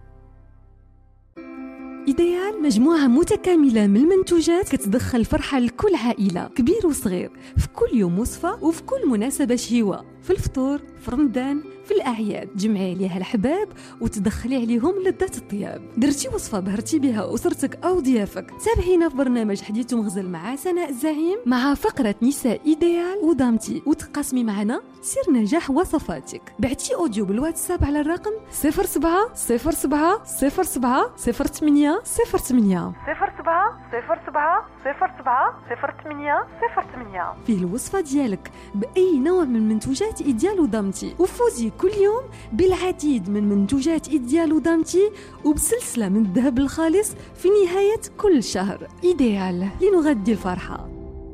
إيديال مجموعة متكاملة من المنتوجات كتدخل فرحة لكل عائلة كبير وصغير في كل يوم وصفة وفي كل مناسبة شهوة، في الفطور، في رمضان، في الأعياد. جمعي عليها الحباب وتدخلي عليهم لذات الطياب. درتي وصفة بهرتي بها أسرتك أو ضيافك، تابعينا في برنامج حديث مغزل مع سناء الزعيم مع فقرة نساء إيديال ودامتي وتقاسمي معنا سر نجاح وصفاتك. بعتي أوديو بالواتساب على الرقم 07 07 07 08 08 07 07 07 08 08. فيه الوصفة ديالك بأي نوع من منتوجات إيديال ودامتي، وفوزي كل يوم بالعديد من منتوجات إيديال ودامتي وبسلسلة من الذهب الخالص في نهاية كل شهر. إيديال لنغذي الفرحة.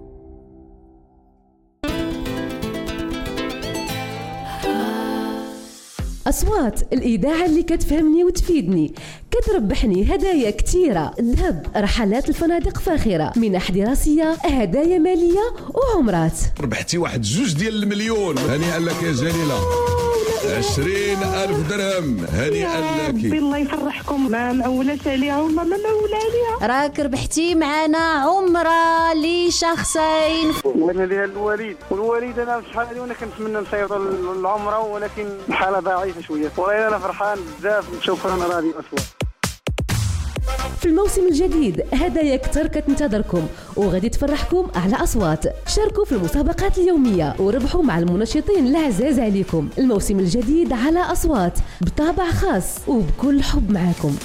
أصوات، الإذاعة اللي كتفهمني وتفيدني، كتربحني هدايا كتيرة، ذهب، رحلات الفنادق فاخرة، منح دراسية، هدايا مالية وعمرات. ربحتي واحد 2 ديال المليون. هنيئا لك يا جليلة. 20,000 درهم هنيئا لك. الله يفرحكم. ما معولات عليها وما معولة عليها. راك ربحتي معنا عمرة لشخصين. وانا ديال الوالد والوالد انا شحال هذه وانا كنتمنى نصيفط العمره ولكن الحاله ضعيفه شويه. والله انا فرحان بزاف. شكرا راديو أصوات. في الموسم الجديد هدايا كتر كتنتظركم وغادي تفرحكم على أصوات. شاركوا في المسابقات اليومية وربحوا مع المنشطين العزاز عليكم. الموسم الجديد على أصوات بطابع خاص وبكل حب معاكم.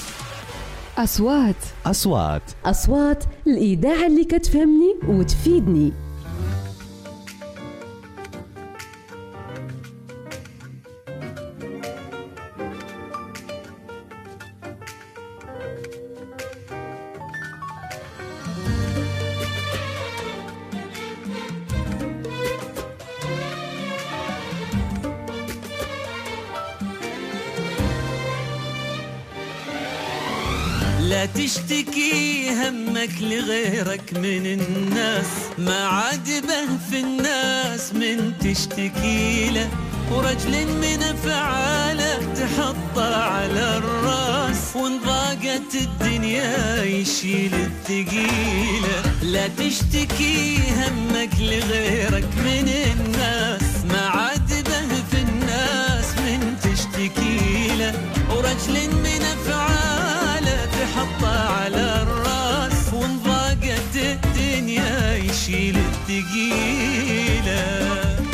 أصوات الإذاعة اللي كتفهمني وتفيدني. لا تشتكي همك لغيرك من الناس، ما عادبه في الناس من تشتكي له، ورجل من افعالك تحطه على الراس، وان ضاقت الدنيا يشيل الثقيله. لا تشتكي همك لغيرك من الناس، ما عادبه في الناس من تشتكي له، ورجل من افعالك تحطه على الراس، وان ضاقت الدنيا يشيل الثقيله.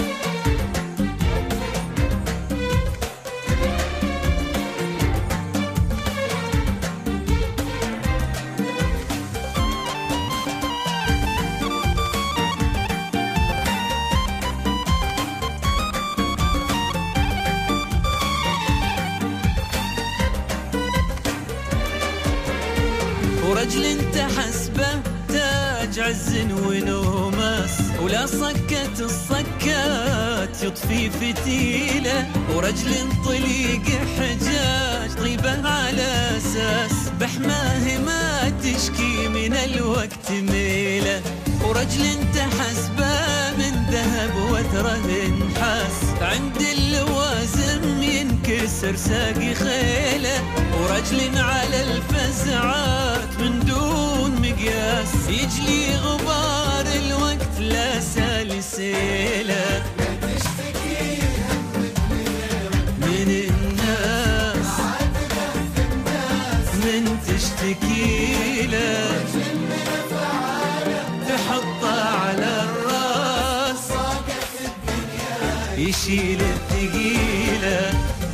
ورجل انت حسبه تاج عز ونوماس، ولا صكت الصكات يطفي فتيله، ورجل طليق حجاج طيبه على اساس بحماه ما تشكي من الوقت ميله، ورجل انت حسبه من ذهب وتره نحاس، عند اللوازم ينكسر ساقي خيله، ورجل على الفزعات من دون مقياس يجلي غبار الوقت لا سالسيله. من الناس من تشتكي له، تحطه على الراس يشيل الثقيله.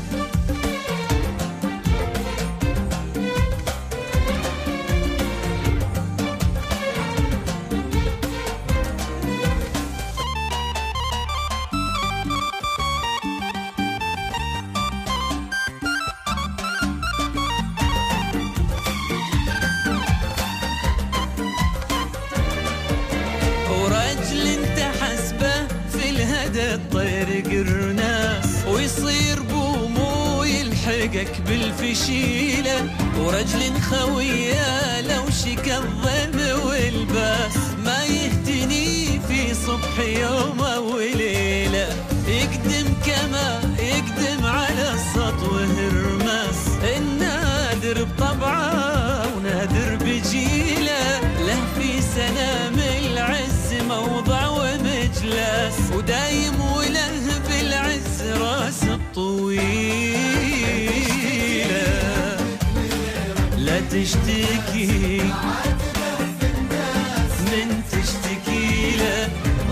ورجل انت حسبه في الهدى الطير قرناس، ويصير بومو يلحقك بالفشيله، ورجل خويه لو شكى الظلم والباس ما يهتني في صبح يوم وليله، يقدم كما يقدم على السطو هرماس، النادر بطبعه ونادر بجيله، له في سلام العز موضع ومجلس، ودايم وله بالعز راس الطويله. لا تشتكي من تشتكي له،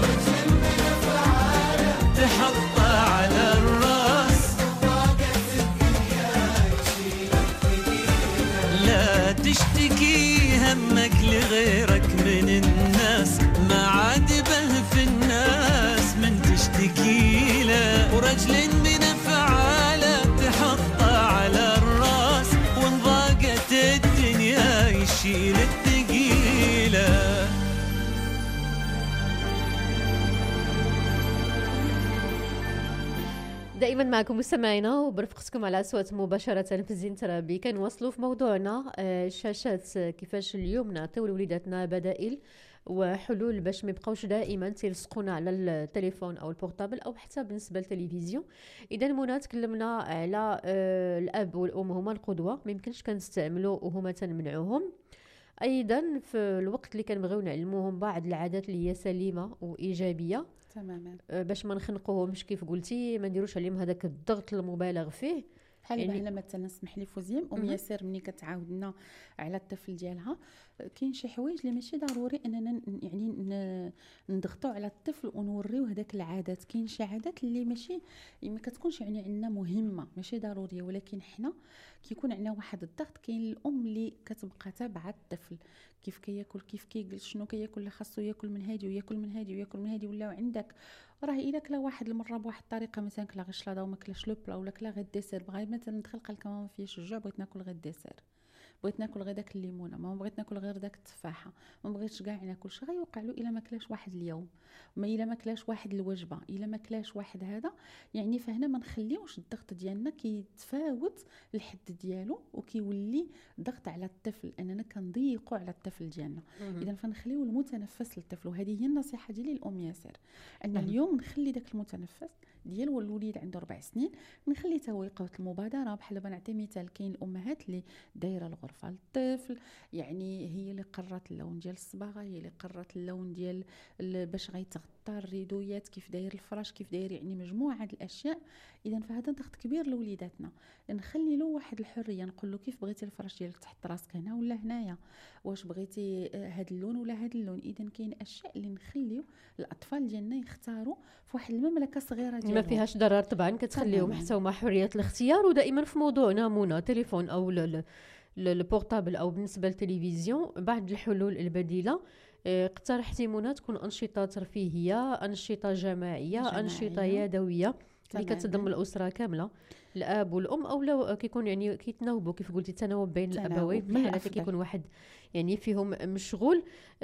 تحطه على الراس، لا تشتكي همك لغيرك من الناس، ما عادبه في الناس من تشتكي له، ورجل من افعاله تحطه على الراس، وان ضاقت الدنيا يشيل الثقيله. دائما معكم مستمعينا وبرفقتكم على أصوات مباشرة في الزين ترابي. كنواصلوا في موضوعنا الشاشات، كيفاش اليوم نعطيو لوليداتنا بدائل وحلول باش ما يبقاوش دائما تيلصقونا على التليفون او البورتابل او حتى بالنسبه للتلفزيون. اذا منى تكلمنا على الاب والام هما القدوه، ما يمكنش كنستعملوا وهما تنمنعوهم. ايضا في الوقت اللي كنبغيو نعلموهم بعض العادات اللي هي سليمه وايجابيه تماما باش ما نخنقوهمش كيف قلتي، ما نديروش عليهم هذاك الضغط المبالغ فيه. بحال يعني مثلا اسمح لي فوزيم ياسر ملي كتعاودنا على الطفل ديالها، كاين شي حوايج اللي ماشي ضروري اننا يعني نضغطوا على الطفل ونوريو هذاك العادات. كاين شي عادات اللي ماشي ما كتكونش يعني عندنا مهمه ماشي ضروريه، ولكن حنا كيكون عندنا واحد الضغط. كاين الام اللي كتبقى تابعه الطفل كيف كياكل كيف كيجلس شنو كياكل، خاصو ياكل من هادي وياكل من هادي وياكل من هادي. ولا عندك راه الا كلا واحد المره بواحد الطريقه مثلا كلا غير شلاضه وما كلاش لو بلا ولا كلا غير الديسير، بغا مثلا ندخل قال لك ما فياش الجوع بغيت ناكل غير الديسير، بغيت ناكل غير داك الليمونه، ما بغيت ناكل غير داك التفاحه، ما بغيتش كاع ناكل. شي غيوقع له الا ما كلاش واحد اليوم، ما الا ما كلاش واحد الوجبه، الا ما كلاش واحد هذا يعني. فهنا ما نخليوش الضغط ديالنا كيتفاوت الحد ديالو وكيولي ضغط على الطفل اننا كنضيقوا على الطفل ديالنا. اذا فنخليو المتنفس للطفل، وهذه هي النصيحه ديالي للام ياسر، ان اليوم نخلي داك المتنفس ديال الوليد عنده 4 سنين، نخلي حتى هو يقوت المبادره. بحال دابا نعطي مثال، كاين الامهات اللي دايره الغرفه للطفل، يعني هي اللي قررت اللون ديال الصباغه، هي اللي قررت اللون ديال باش غيتغطى الريدويات، كيف داير الفراش، كيف داير يعني مجموعه الاشياء. اذا فهذا ضغط كبير لوليداتنا. نخلي له واحد الحريه، نقول له كيف بغيتي الفراش ديالك تحت راسك هنا ولا هنايا، واش بغيتي هذا اللون ولا هذا اللون. اذا كاين اشياء اللي نخليو الاطفال ديالنا يختاروا في واحد المملكه صغيره ديالهم ما فيهاش ضرر طبعا، كتخليهم حتى هما حريه الاختيار. ودائما في موضوعنا منى تليفون او البورتابل او بالنسبه للتلفزيون، بعض الحلول البديله اقترحتي منى تكون انشطه ترفيهيه، انشطه جماعيه. انشطه يدويه اللي كتضم الاسره كامله، الاب والام، او لو كيكون يعني كيتناوبوا كيف قلتي التناوب بين الابوين في الحالات كيكون واحد يعني فيهم مشغول.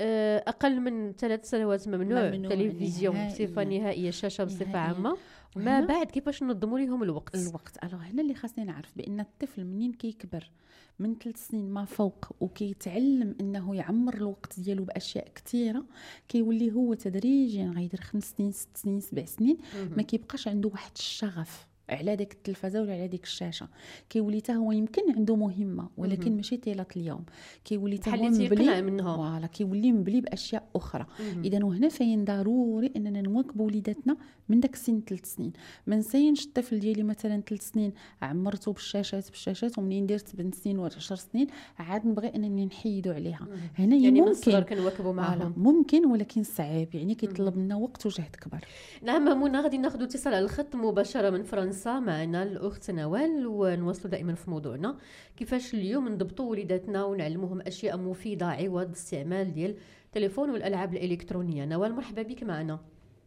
اقل من 3 سنوات ممنوع التلفزيون بصفه نهائيه، الشاشه بصفه عامه. ما بعد كيفاش ننظموا لهم الوقت؟ الو هنا اللي خاصني نعرف بان الطفل منين كيكبر من 3 سنين ما فوق وكيتعلم انه يعمر الوقت ديالو باشياء كثيره، كيولي هو تدريجيا غيدير 5 سنين 6 سنين 7 سنين ما كيبقاش عنده واحد الشغف على ديك التلفازه ولا على ديك الشاشه. كيولي حتى هو يمكن عنده مهمه ولكن ماشي طيله اليوم، كيولي حتى هو مبلي منها، فوالا كيولي مبلي باشياء اخرى. اذا وهنا فين ضروري اننا نواكبوا وليداتنا من داك السن 3 سنين. ما نسينش الطفل ديالي مثلا 3 سنين عمرته بالشاشات ومنين درت 8 سنين و 10 سنين عاد نبغي انني نحيدوا عليها. هنا يعني ممكن الصغر كنواكبوا معاهم، ممكن ولكن صعيب، يعني كيطلب لنا وقت وجهد كبر. نعم منى، غادي ناخذ اتصال على الخط مباشره من فرنسا. معنا الاخت نوال، ونواصلوا دائما في موضوعنا كيفاش اليوم نضبطوا وليداتنا ونعلموهم اشياء مفيده عوض استعمال ديال التليفون والالعاب الالكترونيه. نوال مرحبا بك معنا.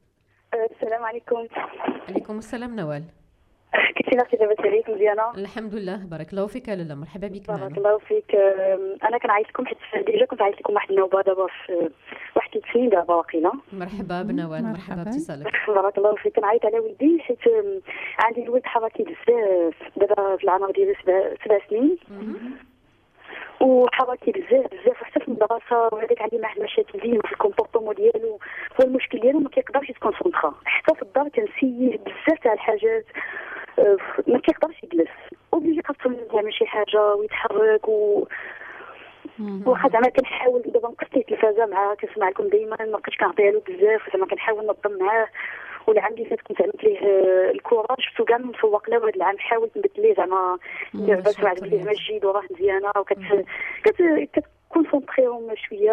السلام عليكم. عليكم السلام نوال. كيف اختي لاباس عليك مزيانه؟ الحمد لله بارك الله فيك. لاله مرحبا بك معنا. بارك الله فيك. انا كنعيط لكم حيت ديجا كنت عيطت لكم واحد النوبه دابا في واحد 3 سنين دابا واقيلا. مرحبا بنوال، مرحبا باتصالك. بارك الله فيك. كنعيط على ولدي حيت عندي الولد حركي بزاف دابا في العمر ديالو 7 سنين وحركي بزاف حتى في المدرسه، وهذاك عندي معاه مشاكل ديما في الكومبورطمون ديالو. هو المشكل ديالو ما كيقدرش يتكونسونطرا، حتى في الدار كنسيه بزاف تاع الحاجات، ما كيقدرش يجلس، اوبليجي خاصو يعمل شي حاجه ويتحرك واخا زعما كنحاول دابا نقصت التلفازه معاه، كنسمع لكم دائما، ما بقيتش كنعطيها له بزاف، زعما كنحاول ننظم معاه. والعام اللي فات كنت عملت ليه الكره، شفتو كاع مسوق له، وهذا العام حاولت نبدل ليه زعما لعبات واحد فيه مجيد وراه مزيانه، كتكونسونطريهم شويه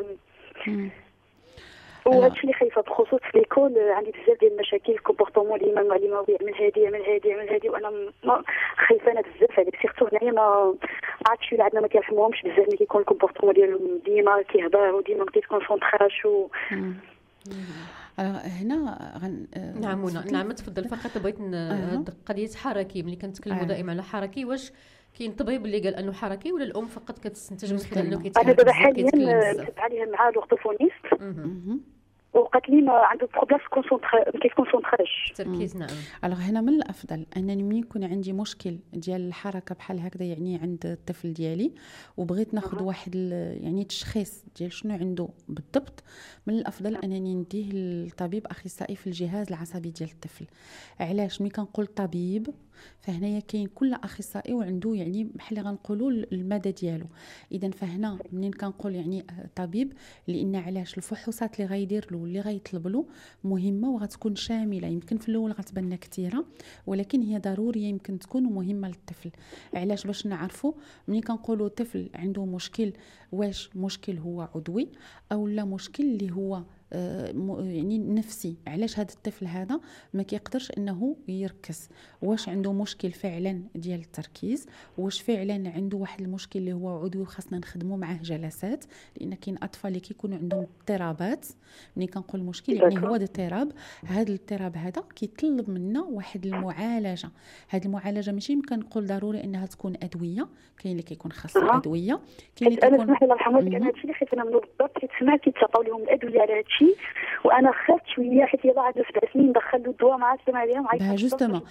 وهادشي اللي خايفه بخصوص في ليكول. عندي بزاف ديال المشاكل في الكومبورطمون ديما، المعلمه يعمل هادي وانا خايفه انا بزاف عليه. سيرتو هنايا ما عرفتش ولا عندنا ما كيرحموهمش بزاف ملي كيكون الكومبورطمون ديالهم ديما كيهضر وديما ما كيتكونسونطراش هنا نعم منى. نعم تفضل. فقط بغيت قضيه حركي ملي كنتكلموا دائما على حركي، واش كاين طبيب اللي قال انه حركي ولا الام فقط كتستنتج من خلال انه كيتكلم؟ انا دابا حاليا كنت عليها مع لورتوفونيست وقالت لي ما عنده بروبليم ما كيكونسونطراش تركيز. نعم. الوغ هنا من الافضل انني ملي يكون عندي مشكل ديال الحركه بحال هكذا يعني عند الطفل ديالي وبغيت ناخذ واحد يعني تشخيص ديال شنو عنده بالضبط، من الافضل انني نديه للطبيب اخصائي في الجهاز العصبي ديال الطفل. علاش ملي كنقول طبيب فهنايا كاين كل اخصائي وعنده يعني بحال غنقولوا المدى ديالو. اذا فهنا منين كنقول يعني طبيب، لان علاش الفحوصات اللي غيدير له اللي غيطلب له مهمه وغتكون شامله. يمكن في الاول غتبان كثيره ولكن هي ضروريه يمكن تكون مهمه للطفل. علاش؟ باش نعرفوا ملي كنقولوا طفل عنده مشكل، واش مشكل هو عضوي او لا مشكل اللي هو يعني نفسي. علاش هذا الطفل هذا ما كيقدرش انه يركز؟ واش عنده مشكل فعلا ديال التركيز؟ واش فعلا عنده واحد المشكل اللي هو عضوي وخاصنا نخدموا معاه جلسات؟ لان كاين اطفال اللي كيكونوا عندهم اضطرابات. ملي كنقول مشكل يعني هو اضطراب، هذا الاضطراب هذا كيطلب منا واحد المعالجه. هذه المعالجه ماشي يمكن نقول ضروري انها تكون ادويه، كاين اللي كيكون خاصه ادويه، كاين اللي كيكون. انا سمح الله يرحمه لك، انا هادشي اللي خفت انا من بالضبط كيتسمع كيتعطاو لهم الادويه على هادشي، وانا خفت شويه حيت يلاه عنده 7 سنين دخل له الدواء ما عرفتش عليهم عيط. جوستومون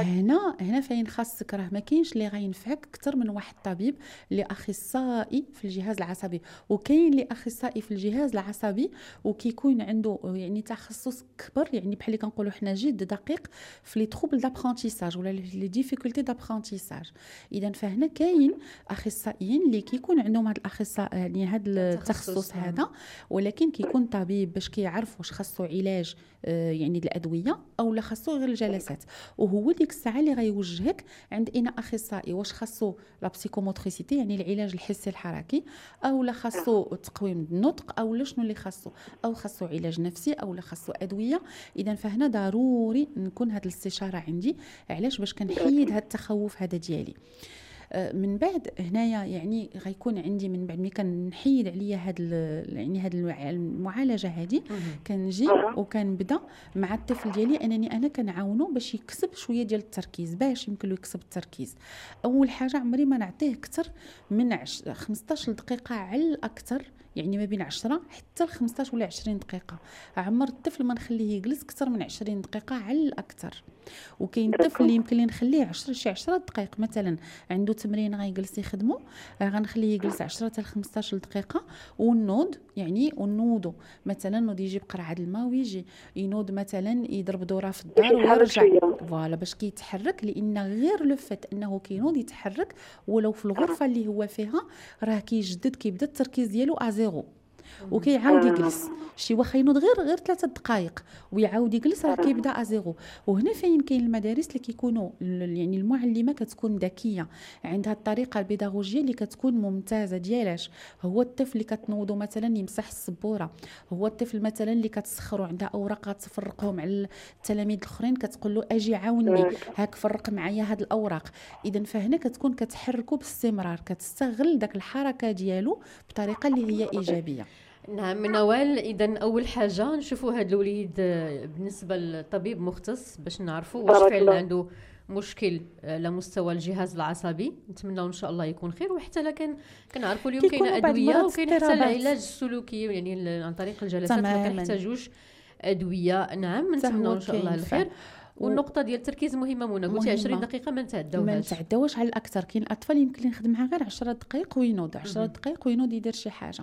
هنا فين خاصك، راه ما كاينش اللي غينفعك اكثر من واحد طبيب اللي اخصائي في الجهاز العصبي، وكاين اللي اخصائي في الجهاز العصبي وكيكون عنده يعني تخصص كبر، يعني بحال اللي كنقولوا حنا جد دقيق في لي تروبل دابرونتيساج ولا لي ديفيكولتي دابرونتيساج. اذا فهنا كاين اخصائيين اللي كيكون عندهم هذا الاخصائي يعني هذا التخصص هذا، ولكن كيكون طبيب باش كيعرف واش خاصو علاج يعني الادويه او لا خاصو غير الجلسات، وهو ديك الساعه اللي غيوجهك عند انا اخصائي واش خاصو لا بسيكوموتريسيتي يعني العلاج الحسي الحركي، او لا خاصو تقويم النطق، او لا شنو اللي خاصو، او خاصو علاج نفسي، او لا خاصو ادويه. اذا فهنا ضروري نكون هذه الاستشاره عندي. علاش؟ باش كنحيد هذا التخوف هذا ديالي. من بعد هنايا يعني غيكون عندي من بعد ملي كنحيد عليا هاد يعني هاد المعالجه هذه، كنجي وكنبدا مع الطفل ديالي انني انا كنعاونو باش يكسب شويه ديال التركيز. باش يمكن له يكسب التركيز، اول حاجه عمري ما نعطيه اكثر من 15 دقيقه على الاكثر، يعني ما بين 10 حتى ل 15 ولا 20 دقيقه. عمر الطفل ما نخليه يجلس اكثر من 20 دقيقه على الاكثر. وكاين طفل اللي يمكن لي نخليه 10 دقائق، مثلا عنده تمرين غيجلس يخدمه، غنخليه يجلس 10 حتى ل 15 دقيقه ونوض، يعني ونوضو مثلا نوض يجيب قرعه الماء ويجي ينوض مثلا يضرب دوره في الدار ويرجع فوالا باش كيتحرك. لان غير لو فات انه كينوض يتحرك ولو في الغرفه اللي هو فيها راه كيجدد، كيبدا التركيز ديالو ازيرو وكيعاود يجلس. شي واخا ينوض غير 3 دقائق ويعاود يجلس راه كيبدا ازيرو. وهنا فين كاين المدارس اللي كيكونوا يعني المعلمه كتكون ذكيه، عندها الطريقه البيداغوجيه اللي كتكون ممتازه. ديالاش هو الطفل اللي كتنوضوا مثلا يمسح السبوره، هو الطفل مثلا اللي كتسخروا عندها اوراق تفرقهم على التلاميذ الاخرين كتقول له اجي عاوني هاك فرق معايا هاد الاوراق. اذا فهنا كتكون كتحركوا باستمرار، كتستغل داك الحركه ديالو بطريقه اللي هي ايجابيه. نعم نوال، إذا أول حاجة نشوفوا هذا الوليد بالنسبة للطبيب مختص باش نعرفوا واش فعلا عنده مشكل على مستوى الجهاز العصبي. نتمنى إن شاء الله يكون خير. وحتى لكن كنعرفوا اليوم كاين أدوية وكاين حتى العلاج السلوكي يعني عن طريق الجلسات ما كنحتاجوش أدوية. نعم نتمنى إن شاء الله الخير. والنقطه ديال التركيز مهمه منى، قلتي 20 دقيقه ما نتعداوش على الاكثر. كاين الاطفال يمكن نخدم معها غير 10 دقائق وينوض، 10 دقائق وينوض يدير شي حاجه.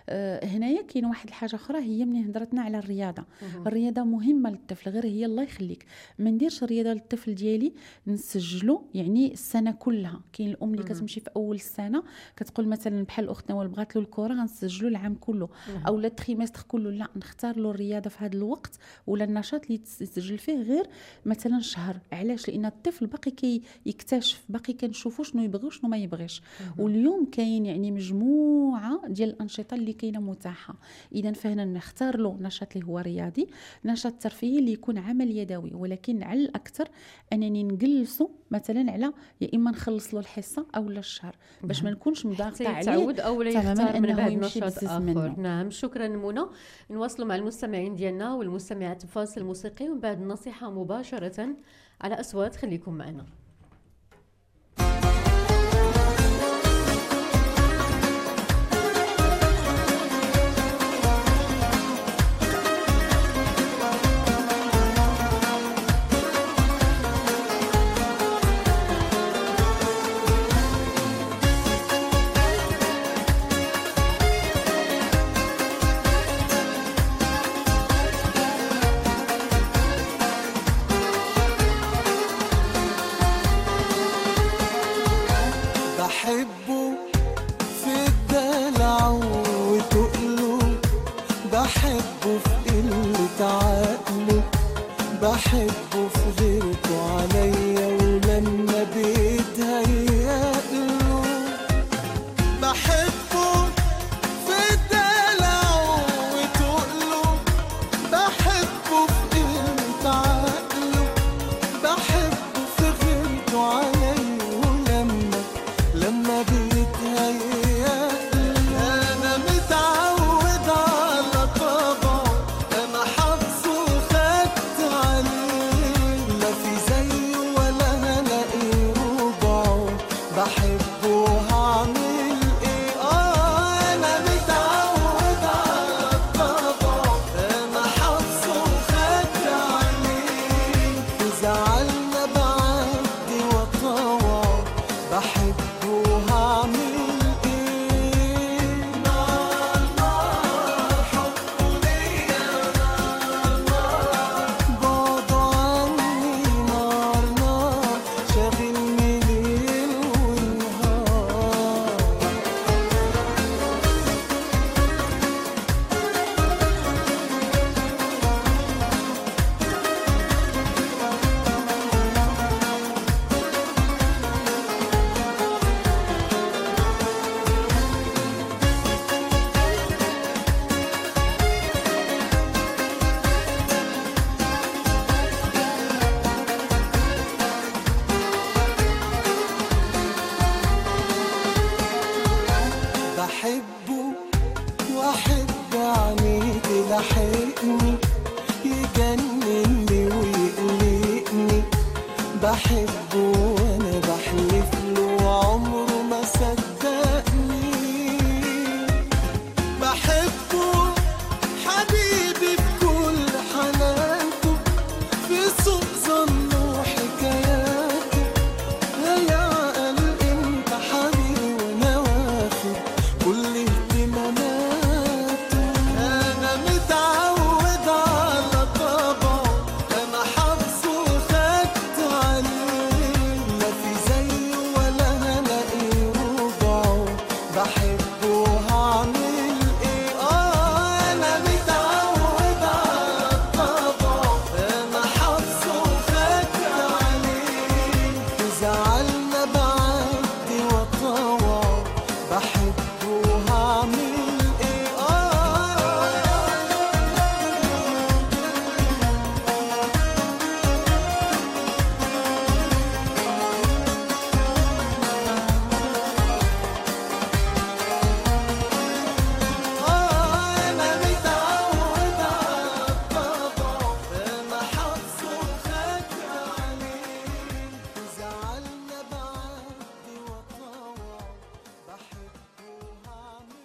هنايا كاين واحد الحاجه اخرى، هي ملي هضرتنا على الرياضه. الرياضه مهمه للطفل، غير هي الله يخليك ما نديرش الرياضه للطفل ديالي نسجلوا يعني السنه كلها. كاين الام اللي كتمشي في اول السنه كتقول مثلا بحال اختنا نوال بغات له الكره غنسجلوا العام كله او لا التريمستر كله. لا، نختار له الرياضه في هذا الوقت ولا النشاط اللي تسجل فيه غير مثلا شهر. علاش؟ لان الطفل باقي يكتشف، باقي كنشوفوا شنو يبغي وشنو ما يبغيش. واليوم كاين يعني مجموعه ديال الانشطه اللي كاينه متاحه. اذا فهنا نختار له نشاط اللي هو رياضي، نشاط ترفيهي اللي يكون عمل يدوي، ولكن على الاكثر انني نجلسه مثلا على يا اما نخلص له الحصه او لا الشهر باش ما نكونش مضاغطه عليه تعود او لا يختار من بعد نشاط اخر. نعم شكرا منى. نواصلوا مع المستمعين ديالنا والمستمعات بفاصل موسيقي ومن بعد النصيحه مباشره على أصوات. خليكم معنا. بحبه في غيرته عليا، ولما بيتهيأله بحبه في دلعه وتقله، بحبه في قيمة عقله، بحبه في غيرته عليا، ولما بيتهيأله أنا متعود على طبعه، أنا حافظه وخدت عليه، لا في زيه ولا هلاقي ربعه، بحبه وهعمل إيه؟ أنا متعود على طبعه، أنا حافظه وخدت عليه، في زعلنا بعدي وطوعه، بحبه وهعمل إيه؟ نار نار حبه ليا، نار نار بعده عني، نار نار شاغلني ليل ونهار. بحبه واحب عينيه تلاحقني، يجنني ويقلقني، بحبه وانا بحلف له عمره ما صدقني، بحبه حبيبي في كل حالاته، في سوء ظنه وحكاياته، هيعقل انت حبيبي وانا واخد كل اهتماماته، انا متعود على طبعه، انا حافظه وخدت عليه، لا في زيه ولا هلاقي ربعه، بحبه وهعمل ايه؟ انا متعود على طبعه، انا حافظه وخدت عليه، في زعلنا بعدي وطوعه، بحبه وهعمل ايه؟ انا متعود على طبعه، انا حافظه وخدت عليه، في زعلنا بعدي وطوعه، بحبه وهعمل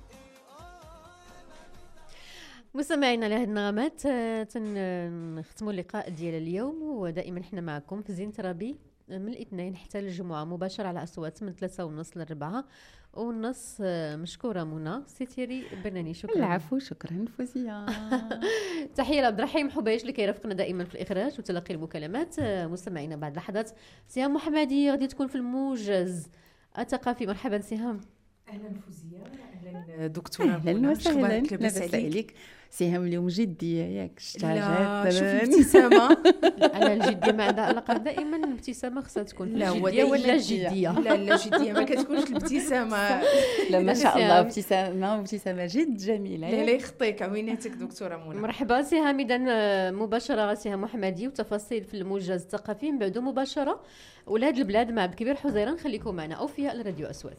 مستمعينا لهذه النغمات تنختموا اللقاء ديال اليوم، ودائما احنا معكم في زين ترابي من الاثنين حتى الجمعة مباشرة على أصوات من 3:30 ل 4:30. مشكورة منى سيتيري بناني، شكرا. العفو، شكرا فوزية. تحية لعبد الرحيم حبيش اللي كيرافقنا دائما في الإخراج وتلقي المكالمات. مستمعينا بعد لحظات سهام محمدي غادي تكون في الموجز الثقافي. مرحبا سهام. اهلا فوزيه، اهلا دكتوره اهلا وسهلا، لاباس عليك؟ سهام اليوم جديه ياك لا شوفي ابتسامه. على الجديه ما عندها علاقه، دائما الابتسامه خصها تكون جديه ولا جديه. لا جديه ما كتكونش الابتسامه. لا ما شاء الله ابتسامه جد جميله. لا يخطيك، عويناتك دكتوره منى. مرحبا سهام. اذا مباشره سهام محمدي وتفاصيل في الموجز الثقافي من بعد مباشره ولاد البلاد مع بكبير حزيران. خليكم معنا اوفياء لراديو اسود.